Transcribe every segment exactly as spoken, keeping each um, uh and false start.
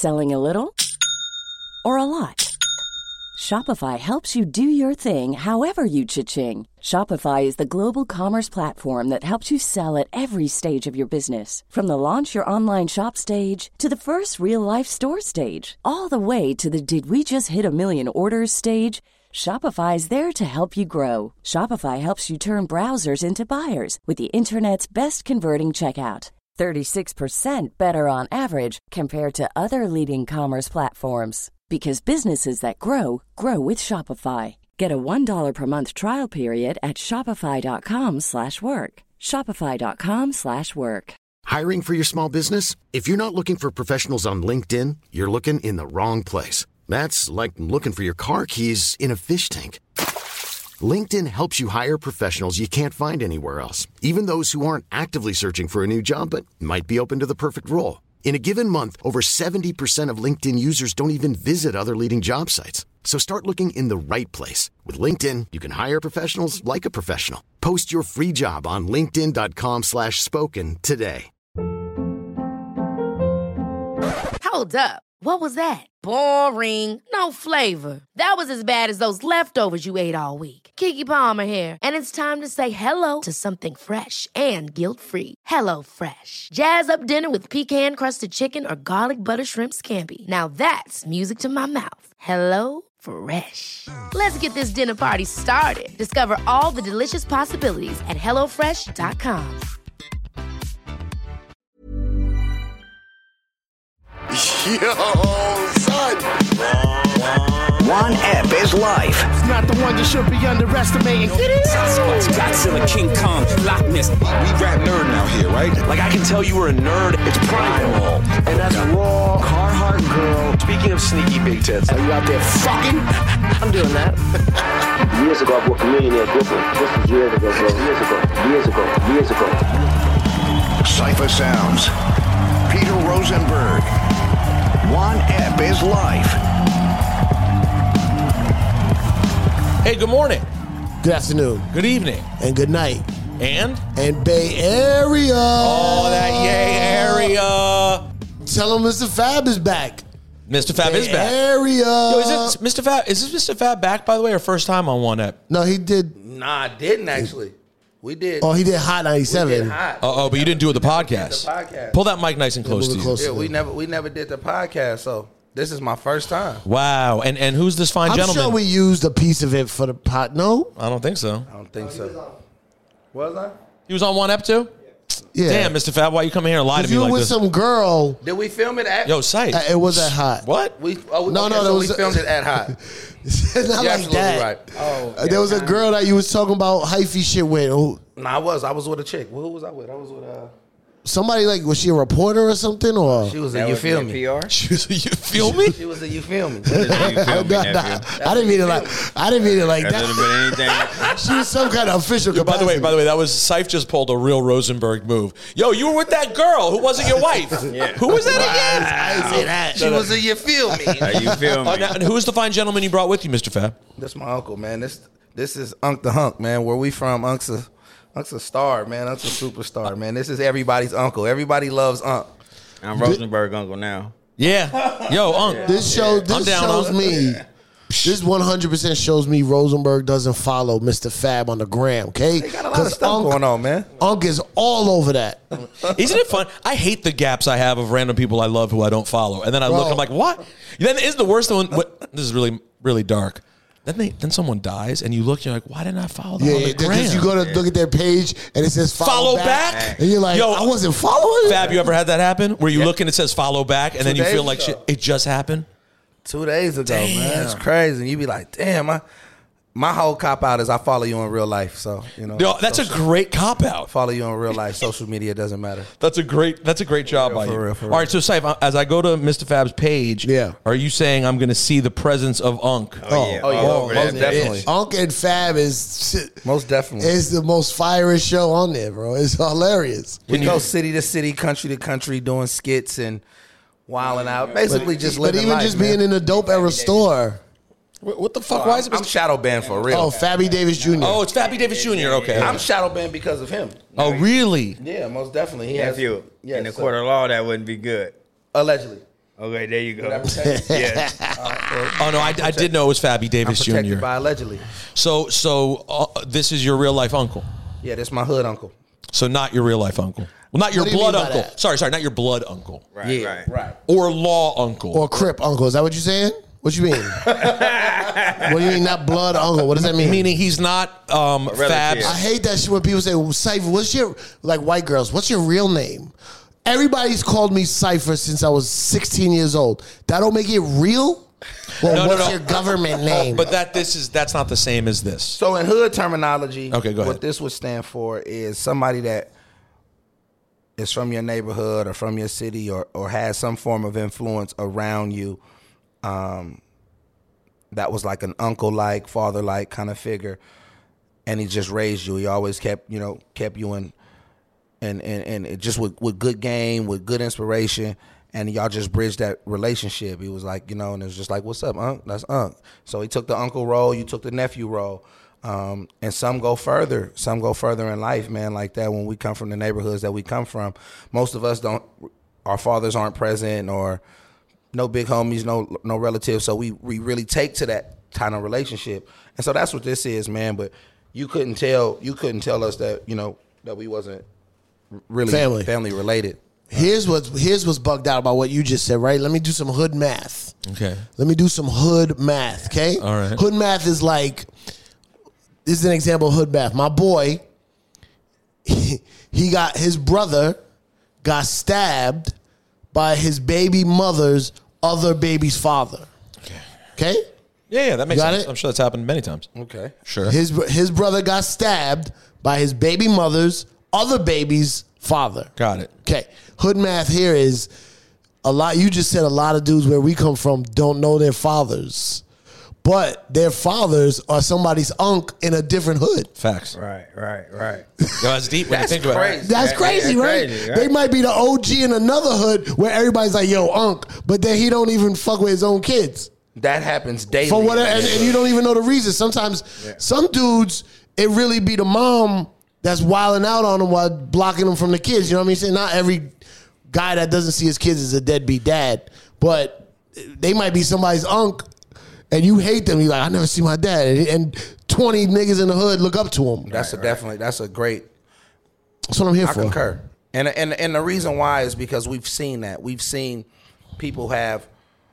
Selling a little or a lot? Shopify helps you do your thing however you cha-ching. Shopify is the global commerce platform that helps you sell at every stage of your business. From the launch your online shop stage to the first real-life store stage, all the way to the did we just hit a million orders stage. Shopify is there to help you grow. Shopify helps you turn browsers into buyers with the internet's best converting checkout. thirty-six percent better on average compared to other leading commerce platforms. Because businesses that grow, grow with Shopify. Get a one dollar per month trial period at shopify.com slash work. Shopify.com slash work. Hiring for your small business? If you're not looking for professionals on LinkedIn, you're looking in the wrong place. That's like looking for your car keys in a fish tank. LinkedIn helps you hire professionals you can't find anywhere else, even those who aren't actively searching for a new job but might be open to the perfect role. In a given month, over seventy percent of LinkedIn users don't even visit other leading job sites. So start looking in the right place. With LinkedIn, you can hire professionals like a professional. Post your free job on linkedin.com slash spoken today. Hold up. What was that? Boring. No flavor. That was as bad as those leftovers you ate all week. Keke Palmer here, and it's time to say hello to something fresh and guilt-free. Hello Fresh. Jazz up dinner with pecan-crusted chicken or garlic butter shrimp scampi. Now that's music to my mouth. Hello Fresh. Let's get this dinner party started. Discover all the delicious possibilities at hello fresh dot com. Yo, son. One ep is life. It's not the one you should be underestimating. Sasquatch, Godzilla, King Kong, Loch Ness. We rap nerd now here, right? Like I can tell you were a nerd. It's primal. And that's raw, Carhartt girl. Speaking of sneaky big tits, Are you out there fucking? I'm doing that. Years ago, I bought a millionaire Brooklyn. This was years ago, bro. Years ago. Years ago. Years ago. Cypher Sounds. Peter Rosenberg. one ep is life. Hey, good morning. Good afternoon. Good evening. And good night. And? And Bay Area. Oh, that yay area. Tell them Mister Fab is back. Mister Fab Bay is back. Area. Yo, is it Mister Fab? Is this Mister Fab back, by the way, or first time on one ep? No, he did. Nah, I didn't actually. We did. Oh, he did Hot ninety-seven. We did hot. Oh, but you didn't do it the podcast. The podcast. Pull that mic nice and close Yeah, to you. close. Yeah, we never we never did the podcast, so this is my first time. Wow. And and who's this fine I'm gentleman? sure we used a piece of it for the pot. No? I don't think so. I don't think so. Was I? He was on one ep too? Yeah. Damn, Mister Fab, why you come here and lie to me you like with this? some girl. Did we film it at? Yo, Sight. Uh, It was at Hot. What? We oh, No, okay, no, so there we was- filmed it at Hot. Not You're like absolutely that. right. Oh, Uh, there was a girl that you was talking about hyphy shit with. Who, Nah, I was. I was with a chick. Who was I with? I was with uh. somebody like, was she a reporter or something? Or She was a. You feel me? P R? You feel me? She was a. You feel me? You feel me, Nah, nah, nephew? I didn't mean it like I didn't mean it like That could have that. been anything. She was some kind of official By capacity. the way, by the way, that was Seif just pulled a real Rosenberg move. Yo, you were with that girl who wasn't your wife. Yeah. Who was that again? I didn't say that. She was a. You feel me? Uh, you feel me? Oh, now, and who is the fine gentleman you brought with you, Mister Fab? That's my uncle, man. This this is Unc the Hunk, man. Where we from? Unc's a Unc's a star, man. Unc's a superstar, man. This is everybody's uncle. Everybody loves Unc. I'm Rosenberg uncle now. Yeah. Yo, Unc. This show, I'm this down, shows Unc. me. This one hundred percent shows me Rosenberg doesn't follow Mister Fab on the gram, okay? They got a lot of stuff going on, man. Unc is all over that. Isn't it fun? I hate the gaps I have of random people I love who I don't follow. And then I Bro. look, I'm like, what? Then is the worst one. What, this is really, really dark. Then they, then someone dies, and you look, you're like, why didn't I follow them Yeah, on the yeah, gram? because you go to look at their page and it says follow, Follow back. back? And you're like, Yo, I wasn't following. Fab, you ever had that happen? Where you look and it says follow back, and then you days feel like ago. shit, it just happened? Two days ago, Damn. man. It's crazy. And you be like, damn, I, my whole cop out is I follow you in real life. So, you know. Yo, that's a social- great cop out. Follow you in real life. Social media doesn't matter. That's a great. That's a great job by for you. real, for All right, so Saif, as I go to Mister Fab's page, Yeah. are you saying I'm going to see the presence of Unc? Oh, yeah. Oh, yeah. All over most that definitely. bitch. Unc and Fab is Most definitely. is the most fiery show on there, bro. It's hilarious. we go city to city, country to country, doing skits and wilding out. Basically, just But living even life, just man. being in a dope era store. What, what the fuck? Why is it? I'm Mister shadow banned for real. Oh, Fabby Davis Junior Oh, it's Fabby Davis Junior Okay. I'm shadow banned because of him. Oh, really? Yeah, most definitely. He has Nephew, yeah, in the so- court of law, that wouldn't be good. Allegedly. Okay, there you go. yeah. Oh no, I, I did know it was Fabby Davis I'm Junior protected by allegedly. So, so uh, this is your real life uncle. Yeah, that's my hood uncle. So not your real life uncle. Well, not your What do you blood mean by uncle. that? Sorry, sorry, not your blood uncle. Right, Yeah, right. right. Or law uncle. Or Crip uncle. Is that what you're saying? What you mean? What do you mean, not blood uncle? What does that mean? Meaning he's not um, relative. Fab's. I hate that shit when people say, well, Cypher, what's your, like white girls, what's your real name? Everybody's called me Cypher since I was sixteen years old. That don't make it real? Well, No, no, what's no. your government name? But that this is that's not the same as this. So in hood terminology, Okay, go ahead. what this would stand for is somebody that is from your neighborhood or from your city or, or has some form of influence around you. Um, that was like an uncle-like, father-like kind of figure, and he just raised you. He always kept, you know, kept you in, and and and it just with, with good game, with good inspiration, and y'all just bridged that relationship. He was like, you know, and it was just like, what's up, Unc? That's Unc. So he took the uncle role, you took the nephew role. Um, and some go further. Some go further in life, man, like that when we come from the neighborhoods that we come from. Most of us don't, our fathers aren't present or no big homies, no no relatives. So we, we really take to that kind of relationship. And so that's what this is, man. But you couldn't tell, you couldn't tell us that, you know, that we wasn't really Family. family related. Here's what's, here's what's bugged out about what you just said, right? Let me do some hood math. Okay. Let me do some hood math, okay? All right. Hood math is like, this is an example of hood math. My boy, he, he got, his brother got stabbed by his baby mother's other baby's father. Okay? Okay? Yeah, yeah, that makes Got sense. it? I'm sure that's happened many times. Okay. Sure. His, his brother got stabbed by his baby mother's other baby's father. Got it. Okay. Hood math here is a lot. You just said a lot of dudes where we come from don't know their fathers, but their fathers are somebody's unc in a different hood. Facts. Right, right, right. Yo, that's deep when That's you think crazy. about it. That's That- crazy, that's right? crazy, right? They might be the O G in another hood where everybody's like, yo, unc, but then he don't even fuck with his own kids. That happens daily. For whatever, and, and you don't even know the reason. Sometimes some dudes, it really be the mom that's wilding out on them while blocking them from the kids. You know what I mean? Saying not every guy that doesn't see his kids is a deadbeat dad, but they might be somebody's unc, and you hate them. You're like, I never see my dad, and, and twenty niggas in the hood look up to him. That's a definitely, that's a great, That's what I'm here I for. concur. And, and, and the reason why is because we've seen that. We've seen people have,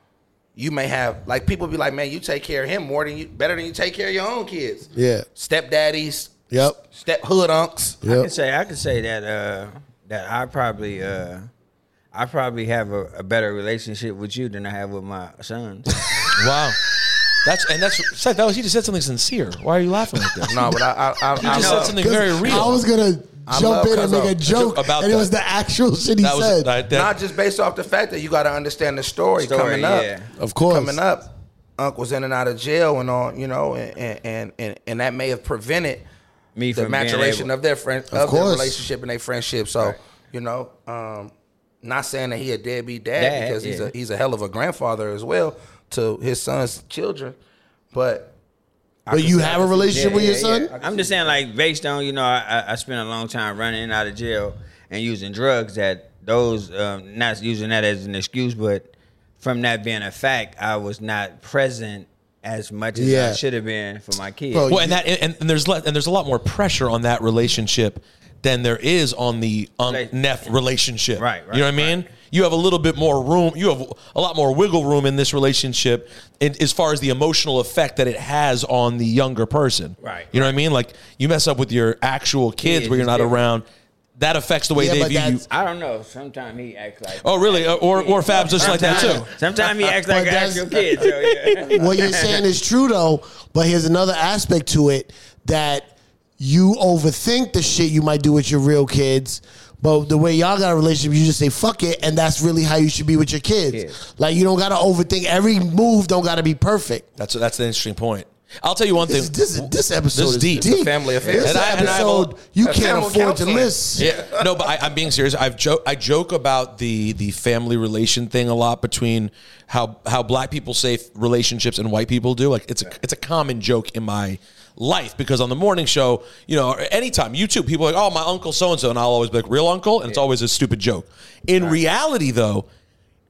you may have, like people be like, man, you take care of him more than you, better than you take care of your own kids. Yeah. Stepdaddies. Yep. Step hood unks. I Yep. can say I can say that uh, that I probably uh, I probably have a, a better relationship with you than I have with my sons. Wow. That's and that's that was he just said something sincere. Why are you laughing like that? No, but I, I, I, He I just know. said something very real. I was gonna I jump love in and make a Cuzzo. joke About and it that. was the actual shit he that was said. that, that, Not just based off the fact that you got to understand the story, Story, coming up. yeah. Of course. Coming up, Unc was in and out of jail and all, you know, and and and, and that may have prevented Me the from being maturation able- of their friend, of, Of their course. relationship and their friendship. So, you know, um, not saying that he a deadbeat dad, Dad, because he's yeah. a he's a hell of a grandfather as well to his son's children, but. I But can you say- have a relationship with your son? I'm just saying, like, based on, you know, I, I spent a long time running in and out of jail and using drugs, that those, um, not using that as an excuse, but from that being a fact, I was not present as much as Yeah. I should have been for my kids. Bro, well, and that and, and there's le- and there's a lot more pressure on that relationship than there is on the um, Rela- Neff relationship. Right, right, You know what I mean? right. You have a little bit more room. You have a lot more wiggle room in this relationship, in, as far as the emotional effect that it has on the younger person. Right, You know what I mean? Like you mess up with your actual kids Kids where you're is not different. around. That affects the way Yeah, they but view you. that's- I don't know. Sometimes he acts like. Oh, really? Uh, Or or Fab's just like that too. Sometimes he acts like But an that's- actual kid. So yeah. What you're saying is true though, but here's another aspect to it that you overthink the shit you might do with your real kids. But the way y'all got a relationship, you just say fuck it, and that's really how you should be with your kids. Kids. Like you don't gotta overthink every move. Don't gotta be perfect. That's that's an interesting point. I'll tell you one This, thing. this, this episode This is is deep. deep. It's a family affair. This And I- and I have a- episode you That's can't family afford to counseling. miss. Yeah, no, but I, I'm being serious. I've joke, I joke about the the family relation thing a lot between how how black people say relationships and white people do. Like it's a it's a common joke in my life because on the morning show, you know, or anytime YouTube, people are like, oh, my uncle so and so, and I'll always be like, real uncle, and it's always a stupid joke. In reality, though,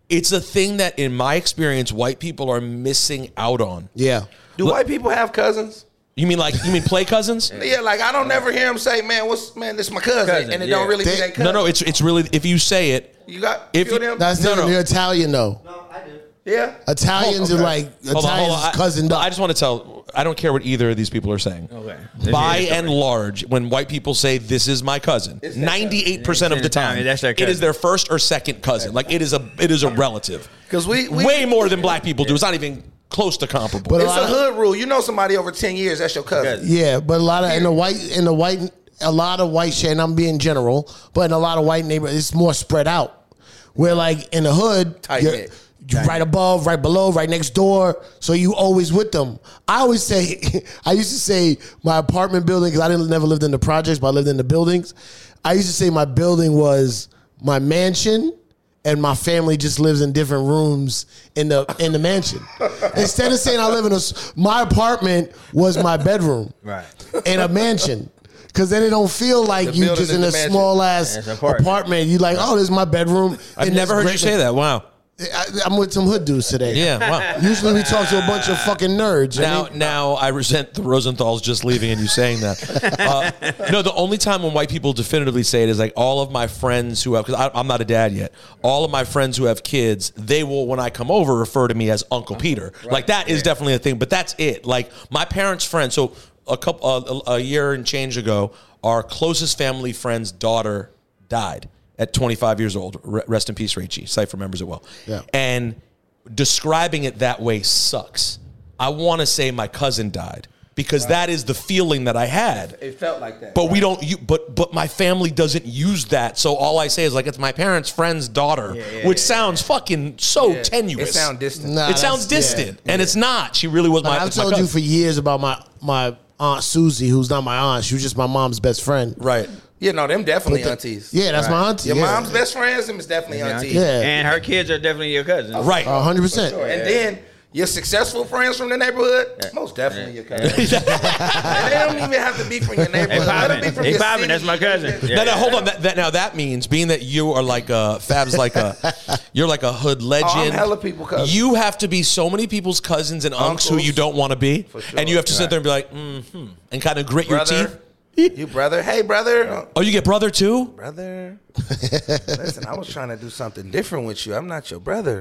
it's a thing that, in my experience, white people are missing out on. Yeah. Do Look, white people have cousins? You mean like you mean play cousins? Yeah, like I don't never hear them say, "Man, what's man? This is my cousin,", Cousin, and it yeah. don't really They- be that cousin. No, no, it's it's really if you say it. You got If few of you- them? That's No, different. no. You're Italian though. Yeah. Italians Oh, okay. are like Hold on, Italians hold on. I- cousin. I just want to tell. I don't care what either of these people are saying. Okay. By and large, when white people say this is my cousin, ninety-eight percent of the time, That's their it is cousin. their first or second cousin. Like it is a it is a relative. 'Cause we- we- way more than black people do. It's not even close to comparable. But It's lot a of- hood rule. You know somebody over ten years, that's your cousin. Yeah, but a lot of in the white in the white a lot of white shit. And I'm being general, but in a lot of white neighborhoods, it's more spread out. Where like in the hood, Tight you're, knit. you're right above, right below, right next door, so you always with them. I always say, I used to say my apartment building because I didn't never lived in the projects, but I lived in the buildings. I used to say my building was my mansion. And my family just lives in different rooms in the in the mansion. Instead of saying I live in a, s- my apartment was my bedroom, Right. in a mansion. Because then it don't feel like The you building just is in the a mansion. small ass It's an apartment. apartment. You like, oh, this is my bedroom. I've in never this heard you great- say that. Wow. I, I'm with some hood dudes today. Yeah. Wow. Usually we talk to a bunch of fucking nerds. Now, I mean, now I resent the Rosenthals just leaving and you saying that. Uh, no, the only time when white people definitively say it is like all of my friends who have, because I'm not a dad yet, all of my friends who have kids, they will, when I come over, refer to me as Uncle Peter. Like that is definitely a thing, but that's it. Like my parents' friends, so a couple, uh, a year and change ago, our closest family friend's daughter died at twenty-five years old. Re- Rest in peace, Rachie. Cypher remembers it well. Yeah. And describing it that way sucks. I want to say my cousin died because that is the feeling that I had. It felt like that. But we don't. You, but but my family doesn't use that. So all I say is like it's my parents' friend's daughter, which sounds fucking so Yeah. tenuous. It sounds distant. Nah, it sounds that's- distant, yeah. and it's not. She really was Like, my. I've my told you cousin. for years about my my aunt Susie, who's not my aunt. She was just my mom's best friend. Right. Yeah, no, them definitely But the- aunties. Yeah, that's my auntie. Your yeah. mom's best friends, them is definitely aunties. Yeah. And her kids are definitely your cousins. Right. A hundred percent. And then your successful friends from the neighborhood, most definitely your cousins. And they don't even have to be from your They neighborhood. Let them be popping. from They your popping. city. That's my cousin. No, no, hold on. That, that now that means being that you are like a Fab's like a you're like a hood legend. Oh, I'm hella people cousins. You have to be so many people's cousins and unks who Uncles. you don't want to be, sure. and you have to sit Right. there and be like, mm-hmm, and kind of grit your Brother. teeth. You brother. Hey, brother. Oh, you get brother too? Brother. Listen, I was trying to do something different with you. I'm not your brother.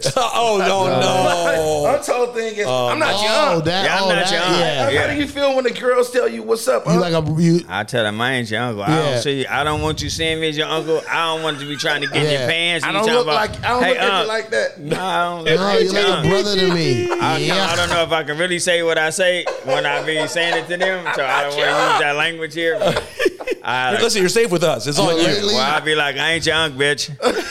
Oh no, no. Our whole thing is, I'm not Oh, your aunt. that. Yeah, I'm oh, not that, your aunt. Yeah. How Yeah. do you feel when the girls tell you what's up? You Huh? like a you. I tell them I ain't your uncle. I Yeah. don't see. I don't want you seeing me as your uncle. I don't want to be trying to get in Yeah. your pants. I and don't you look talking like about, I don't hey, look at unc. you like that. No, I don't. No, hey, you're like unc. a brother to me. I, Yeah. I don't know if I can really say what I say when I be saying it to them, so I don't want to use that language here. But I, Listen, you're safe with us. It's on Yo, you. lately- well, I be like, I ain't your uncle, bitch.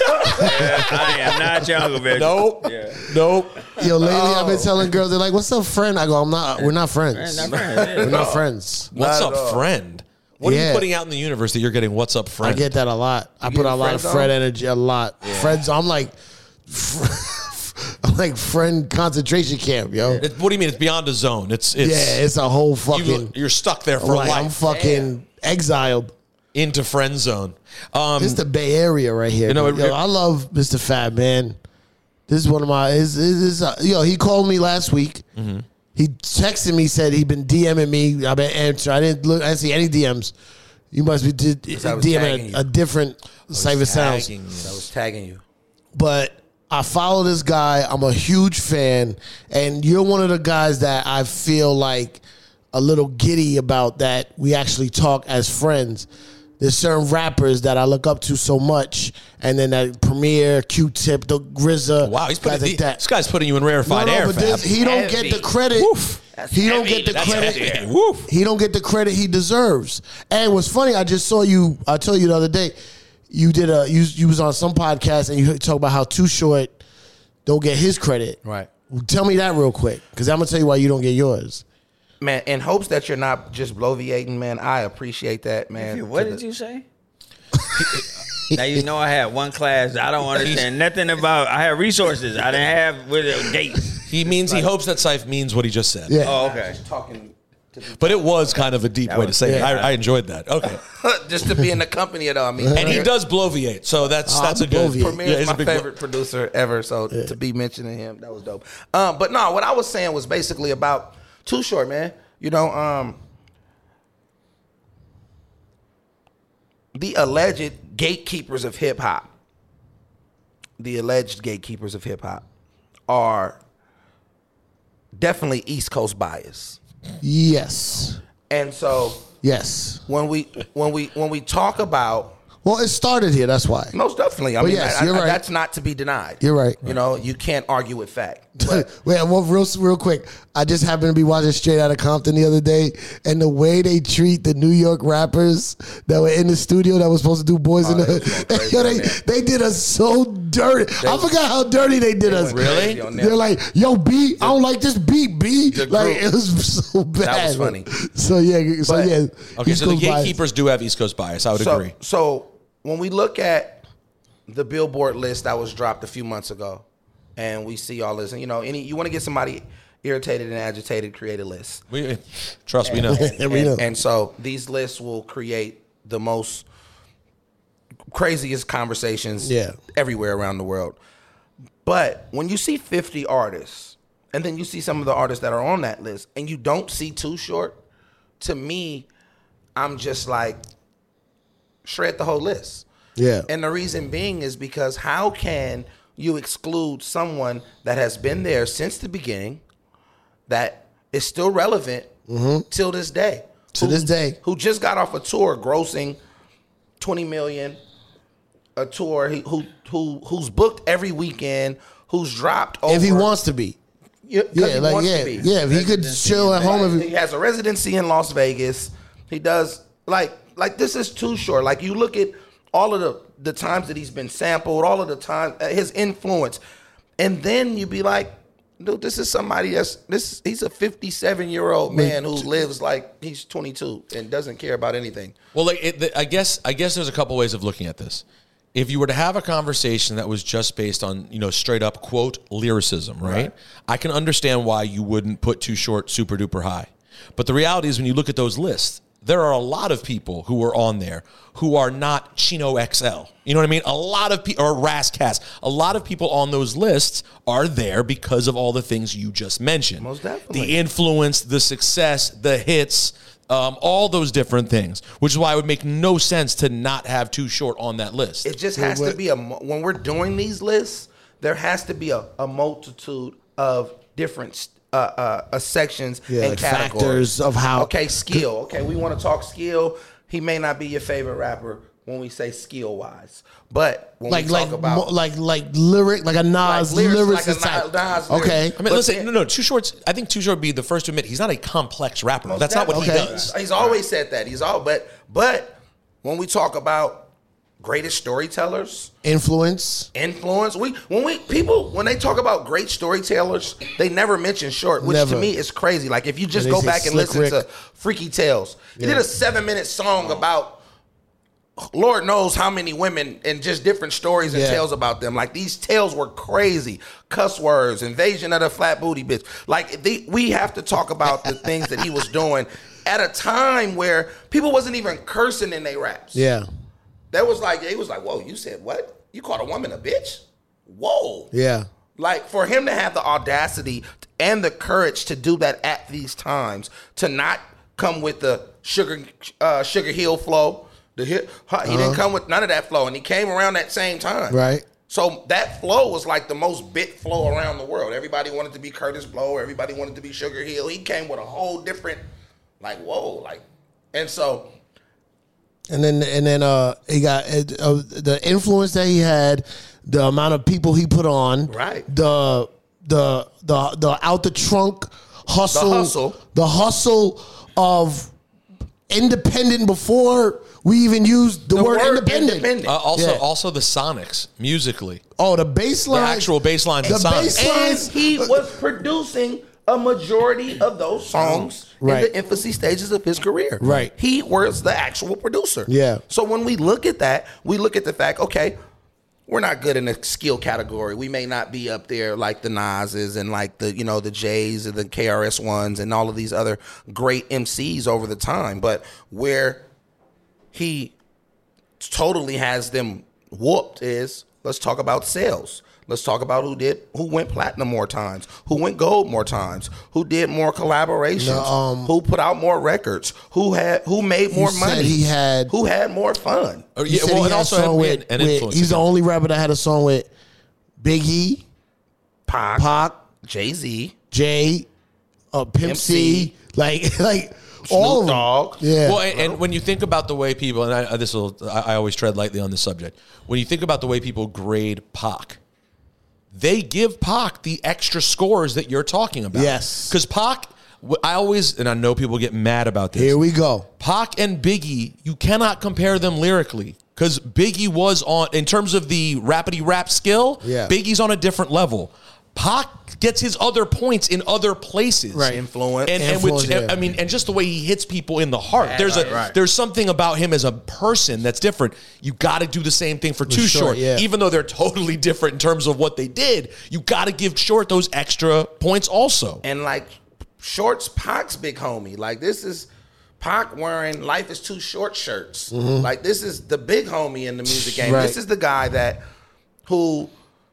Yeah, I am not your uncle, bitch. Nope. Yeah. Nope. Yo, lately I've been telling girls, they're like, "What's up, friend?" I go, "I'm not. We're not friends. Not friends, yeah. We're not friends." What's Not up, at all. friend? What are Yeah. you putting out in the universe that you're getting? What's up, friend? I get that a lot. I put get a lot of friend friend zone? energy, a lot. Friends, I'm like, I'm like friend concentration camp, yo. It- what do you mean? It's beyond a zone. It's it's Yeah, it's a whole you, fucking. you're stuck there for like, life. I'm fucking exiled. Into friend zone. Um, This is the Bay Area right here. You know, yo, it- it- I love Mister Fab, man. This is one of my. Is is uh, yo? He called me last week. Mm-hmm. He texted me, said he'd been DMing me. I've been answering. I didn't look. I didn't see any D Ms. You must be d- d- I was tagging DMing you. a, a different Cypher Sounds. tagging you. I was tagging you. But I follow this guy. I'm a huge fan, and you're one of the guys that I feel like a little giddy about. That we actually talk as friends. There's certain rappers that I look up to so much, and then that Premier, Q-Tip, the R Z A. Wow, he's putting guys like he- that. this guy's putting you in rarefied No, no, air, but Fab. this, he don't Heavy. get the credit. Woof. He don't get the That's credit. heavy. Woof. He don't get the credit he deserves. And what's funny, I just saw you. I told you the other day, you did a you you was on some podcast and you talk about how Too Short don't get his credit. Right. Tell me that real quick, because I'm gonna tell you why you don't get yours. Man, in hopes that you're not just bloviating, man, I appreciate that, man. What To did the- you say? Now you know I had one class. I don't understand nothing about. I had resources. I didn't have with a gate. He means he hopes that Syph means what he just said. Yeah. Oh, okay. Talking But it was kind of a deep That way to was- say it. yeah. I, I enjoyed that. Okay. Just to be in the company of them. I mean, And he does bloviate, so that's Oh, that's a I'm good. bloviate. Premier Yeah, is he's a my big favorite producer ever, so to be mentioning him, that was dope. Um, but no, what I was saying was basically about Too Short, man. You know, um, the alleged gatekeepers of hip hop, the alleged gatekeepers of hip hop, are definitely East Coast bias, Yes. and so Yes. when we when we when we talk about Well, it started here. That's why. most definitely, I Well, mean, yes, I- you're I- right. that's not to be denied. You're right. You know, you can't argue with fact. Wait, well, real, real quick. I just happened to be watching Straight Outta Compton the other day, and the way they treat the New York rappers that were in the studio that was supposed to do Boys Oh, in the they was going Hood, crazy yo, on they, that. they did us so dirty. I forgot how dirty they did us. went crazy on that. They're like, yo, B, I don't like this beat, B. The Like, group. it was so bad. That was funny. So, yeah. So, But- yeah. Okay, East so the Coast bias. gatekeepers do have East Coast bias. I would so, agree. So when we look at the Billboard list that was dropped a few months ago, and we see all this, and you know, any you want to get somebody irritated and agitated, create a list. We trust we know. We and, know. and so these lists will create the most craziest conversations Yeah. everywhere around the world. But when you see fifty artists, and then you see some of the artists that are on that list, and you don't see Too Short, to me, I'm just like, shred the whole list. Yeah. And the reason being is because how can you exclude someone that has been there since the beginning, that is still relevant till this day? To this day. Who just got off a tour grossing twenty million, a tour he, who who who's booked every weekend, who's dropped over. If he wants to be. Yeah, 'cause Yeah, he like, wants yeah. to be. Yeah, if he could chill at home. If He he, has a residency in Las Vegas. He does like like this is Too Short. Like you look at all of the the times that he's been sampled, all of the time uh, his influence, and then you be like, dude, this is somebody that's this. He's a fifty-seven year old man who lives like he's twenty-two and doesn't care about anything. Well, like it, the, I guess I guess there's a couple ways of looking at this. If you were to have a conversation that was just based on, you know, straight up quote lyricism, right? Right. I can understand why you wouldn't put Too Short super duper high. But the reality is when you look at those lists, there are a lot of people who are on there who are not Chino X L. You know what I mean? A lot of people, or Rascast, a lot of people on those lists are there because of all the things you just mentioned. Most definitely. The influence, the success, the hits, um, all those different things, which is why it would make no sense to not have Too Short on that list. It just has to be a mo- when we're doing these lists, there has to be a, a multitude of different uh, uh, uh, sections Yeah, and like categories factors of how- Okay, skill. Okay, we want to talk skill. He may not be your favorite rapper when we say skill wise, but when like we talk like about mo- like like lyric like a Nas Like lyrics, lyricist like a type. Nas lyric. Okay. I mean, But listen, then- no, no, Too Short's, I think Too Short would be the first to admit he's not a complex rapper. Most That's not what definitely. he Okay. does. He's always said that. He's all but but when we talk about greatest storytellers, Influence. influence. We when we people when they talk about great storytellers, they never mention Short, which Never. to me is crazy. Like if you just Yeah, they go say back and Slick listen Rick. to Freaky Tales, he did a seven minute song about Lord knows how many women and just different stories and Yeah. tales about them. Like these tales were crazy, cuss words, invasion of the flat booty bitch. Like they, we have to talk about the things that he was doing at a time where people wasn't even cursing in their raps. Yeah. That was like, it was like, whoa, you said what? You called a woman a bitch? Whoa. Yeah. Like for him to have the audacity and the courage to do that at these times, to not come with the sugar uh, sugar hill flow, the hit, he didn't come with none of that flow, and he came around that same time. Right. So that flow was like the most bit flow around the world. Everybody wanted to be Curtis Blow. Everybody wanted to be Sugar Hill. He came with a whole different, like whoa, like, and so. And then and then uh he got uh, uh, the influence that he had, the amount of people he put on, Right. The the the the out the trunk hustle, The hustle. the hustle of independent before we even used the, The word, word independent. independent. Uh, also, Yeah. also the sonics musically, Oh, the bass the line, actual bass lines the and sonics. bass And lines. he was producing a majority of those songs Right. in the infancy stages of his career. Right. He was the actual producer. Yeah. So when we look at that, we look at the fact, okay, we're not good in the skill category. We may not be up there like the Nas's and like the, you know, the J's and the K R S Ones and all of these other great M Cs over the time. But where he totally has them whooped is, let's talk about sales. Let's talk about who did, who went platinum more times, who went gold more times, who did more collaborations, No, um, who put out more records, who had, who made more You said money, he had- who had more fun. Or, He yeah, said well, he and had also a song had with, an with- influence. he's the only rapper that had a song with Big E, Pac, Pac, Jay-Z, Jay, uh, Pimp Pimp C, C, like like all of Snoop them. Dogg. Yeah. Well, and, and when you think about the way people, and I, this will, I, I always tread lightly on this subject. When you think about the way people grade Pac, they give Pac the extra scores that you're talking about. Yes. Because Pac, I always, and I know people get mad about this. Here we go. Pac and Biggie, you cannot compare them lyrically. Because Biggie was on, in terms of the rapidy rap skill, Yeah. Biggie's on a different level. Pac gets his other points in other places. Right. Influence. And, and Influence, which, yeah. I mean, and just the way he hits people in the heart. Right, there's right, a right. there's something about him as a person that's different. You got to do the same thing for Too Short, Short, yeah. even though they're totally different in terms of what they did. You got to give Short those extra points also. And like Short's Pac's big homie. Like this is Pac wearing Life is Too Short shirts. Like this is the big homie in the music game. Right. This is the guy that who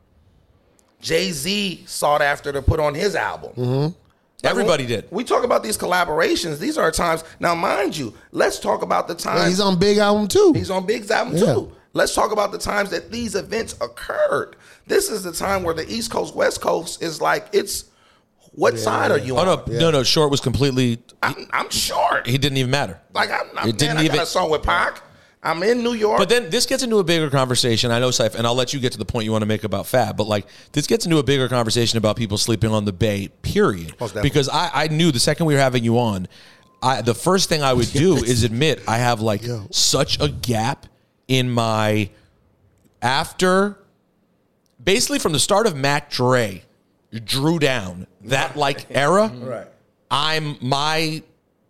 Jay-Z sought after to put on his album. Like, Everybody when did. We talk about these collaborations. These are times. Now, mind you, let's talk about the times. Well, he's on Big album too. He's on Big's album Yeah. too. Let's talk about the times that these events occurred. This is the time where the East Coast, West Coast is like, it's what side are you Oh on? no, no, no! Short was completely. I'm, I'm short. He didn't even matter. Like I'm, I'm It didn't man, I even- got a song with Pac. I'm in New York. But then this gets into a bigger conversation. I know, Saif, and I'll let you get to the point you want to make about Fab, but like this gets into a bigger conversation about people sleeping on the Bay, period. Most definitely. Because I, I knew the second we were having you on, I, the first thing I would do is admit I have like Yo. such a gap in my after, basically from the start of Mac Dre, Drew Down, that like era. right. I'm my.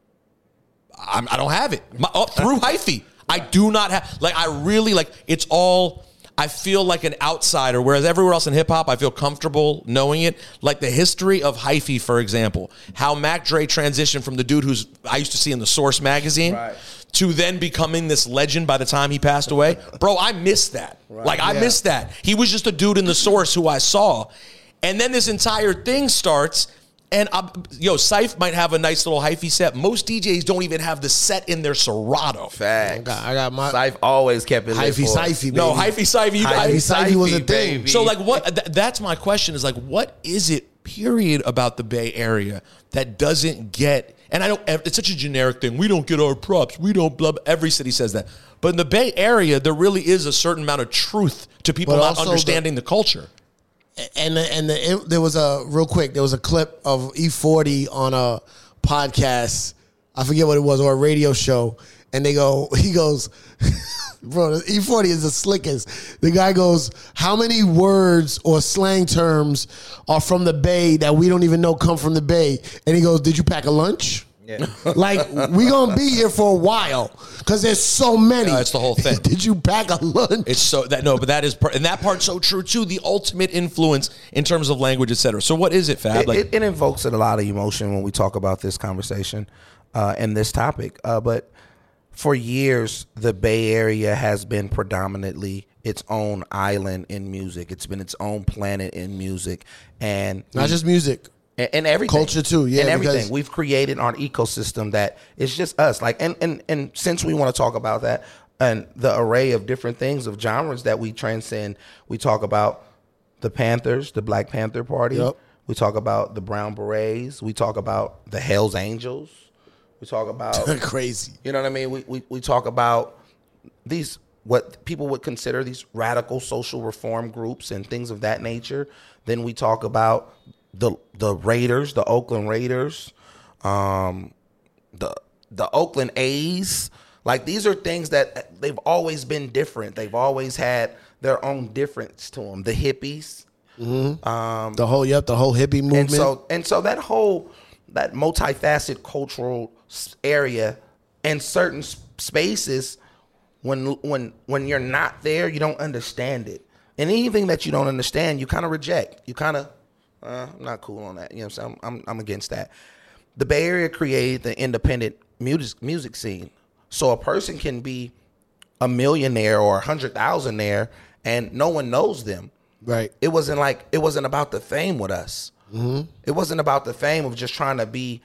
I'm, I don't have it. My, up through hyphy. I do not have, like, I really, like, it's all, I feel like an outsider, whereas everywhere else in hip hop, I feel comfortable knowing it. Like the history of hyphy, for example, how Mac Dre transitioned from the dude who's, I used to see in the Source magazine, Right. to then becoming this legend by the time he passed away. Bro, I missed that. Like, I Yeah. missed that. He was just a dude in the Source who I saw. And then this entire thing starts. And, uh, yo, Syph might have a nice little hyphy set. Most D Js don't even have the set in their Serato. Facts. I got, I got my Syph always kept it lit hyphy for us. Syphy. No, baby. hyphy Syph. You Hyphy guys. Syphy was a Syphy, thing. baby. So, like, what? Th- that's my question is, like, what is it, period, about the Bay Area that doesn't get, and I don't, it's such a generic thing. We don't get our props. We don't, blah, blah. Every city says that. But in the Bay Area, there really is a certain amount of truth to people But not also the- understanding the culture. and the, and the, it, there was a real quick. There was a clip of E forty on a podcast. I forget what it was, or a radio show. And they go, he goes, bro, E forty is the slickest. The guy goes, how many words or slang terms are from the Bay that we don't even know come from the Bay? And he goes, did you pack a lunch? Yeah. Like, we gonna be here for a while because there's so many. No, it's the whole thing. Did you pack a lunch? It's so that no, but that is part, and that part's so true too. The ultimate influence in terms of language, et cetera. So what is it, Fab? It, Like, it, it invokes a lot of emotion when we talk about this conversation uh, and this topic. Uh, but for years, the Bay Area has been predominantly its own island in music. It's been its own planet in music, and Not just music. and, and everything, Culture too, yeah, and everything. because- We've created our ecosystem that is just us. Like, and and and since we want to talk about that and the array of different things of genres that we transcend, we talk about the Panthers, the Black Panther Party. Yep. We talk about the Brown Berets. We talk about the Hells Angels. We talk about Crazy. you know what I mean? We, we we talk about these what people would consider these radical social reform groups and things of that nature. Then we talk about the the Raiders, the Oakland Raiders, um, the the Oakland A's. Like, these are things that they've always been different. They've always had their own difference to them. The hippies. Um, The whole, yep, the whole hippie movement. and so and so that whole that multifaceted cultural s- area and certain s- spaces, when when when you're not there, you don't understand it. And anything that you don't understand, you kind of reject. You kind of, uh, I'm not cool on that. You know what I'm saying? I'm, I'm, I'm against that. The Bay Area created the independent music music scene. So a person can be a millionaire or a hundred thousandaire and no one knows them. Right. It wasn't like, it wasn't about the fame with us. Mm-hmm. It wasn't about the fame of just trying to be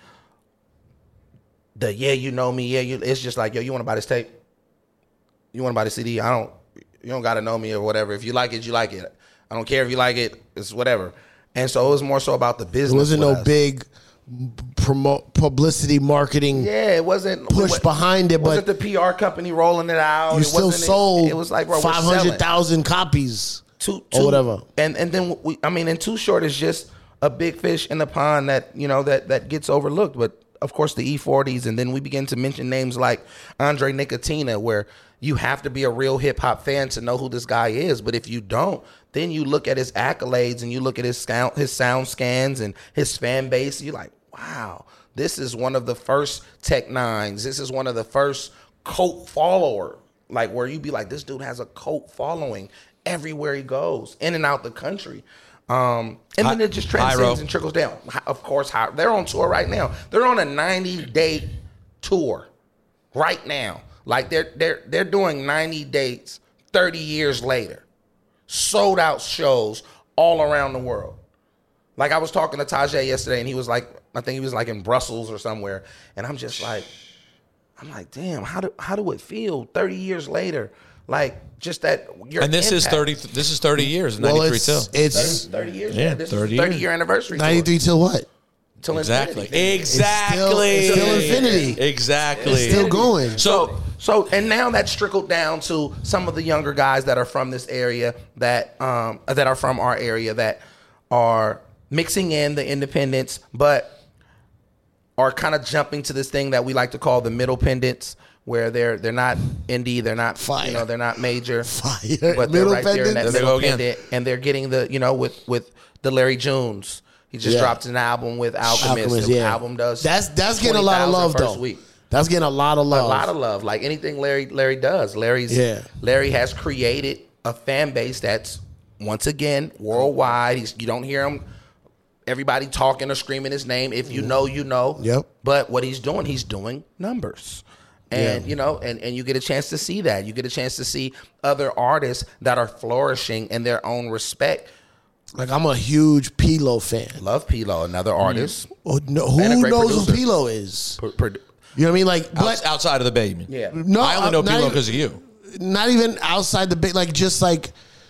the, yeah, you know me. Yeah, you. It's just like, yo, you want to buy this tape? You want to buy the C D? I don't, you don't got to know me or whatever. If you like it, you like it. I don't care if you like it. It's whatever. And so it was more so about the business. It wasn't no us. big promote publicity marketing. Yeah, it wasn't push it, behind it, wasn't but the P R company rolling it out. You it still wasn't, sold. It, it was like, bro, five hundred thousand copies, two, two, or whatever. And and then we, I mean, and Too Short is just a big fish in the pond that you know that that gets overlooked. But of course, the E forties, and then we begin to mention names like Andre Nicotina, where you have to be a real hip hop fan to know who this guy is. But if you don't, then you look at his accolades and you look at his sound, his sound scans and his fan base. You're like, wow, this is one of the first Tech Nines. This is one of the first cult follower. Like where you be like, this dude has a cult following everywhere he goes, in and out the country. Um, and then it just transcends and trickles down. Of course, they're on tour right now. They're on a ninety-day tour right now. Like they're they're they're doing ninety dates thirty years later. Sold out shows all around the world. Like I was talking to Tajay yesterday and he was like, I think he was like in Brussels or somewhere. And I'm just like, I'm like, damn, how do how do it feel thirty years later? Like just that your And this impact. is thirty this is thirty years, Well, ninety-three it's- till. it's- thirty, thirty years. Yeah, Yeah, this thirty is thirty years. year anniversary. ninety-three till what? Till Exactly. infinity. Exactly. It's still- it's still infinity. Exactly. It's still going. So, so, and now that's trickled down to some of the younger guys that are from this area that um, that are from our area that are mixing in the independents, but are kind of jumping to this thing that we like to call the middle pendants, where they're they're not indie, they're not Fire. you know, they're not major, Fire. but they're Middle right there in that pendants? There they middle go again. pendant, and they're getting the you know with with the Larry Junes. He just Yeah. dropped an album with Alchemist. Alchemist, the yeah. album does That's that's getting a lot of twenty thousand love first though. week. That's getting a lot of love. A lot of love. Like anything Larry Larry does. Larry's Yeah. Larry has created a fan base that's once again worldwide. He's, you don't hear him everybody talking or screaming his name. If you know, you know. Yep. But what he's doing, he's doing numbers. And Yeah. you know, and, and you get a chance to see that. You get a chance to see other artists that are flourishing in their own respect. Like I'm a huge P-Lo fan. Love P-Lo, another artist. Oh, no, And a who great knows producer. who P-Lo is? Pro- produ- You know what I mean? Like, Outs- but outside of the Bay, you mean? yeah. no, I only know uh, not P-Lo even- because of you. Not even outside the big, like just like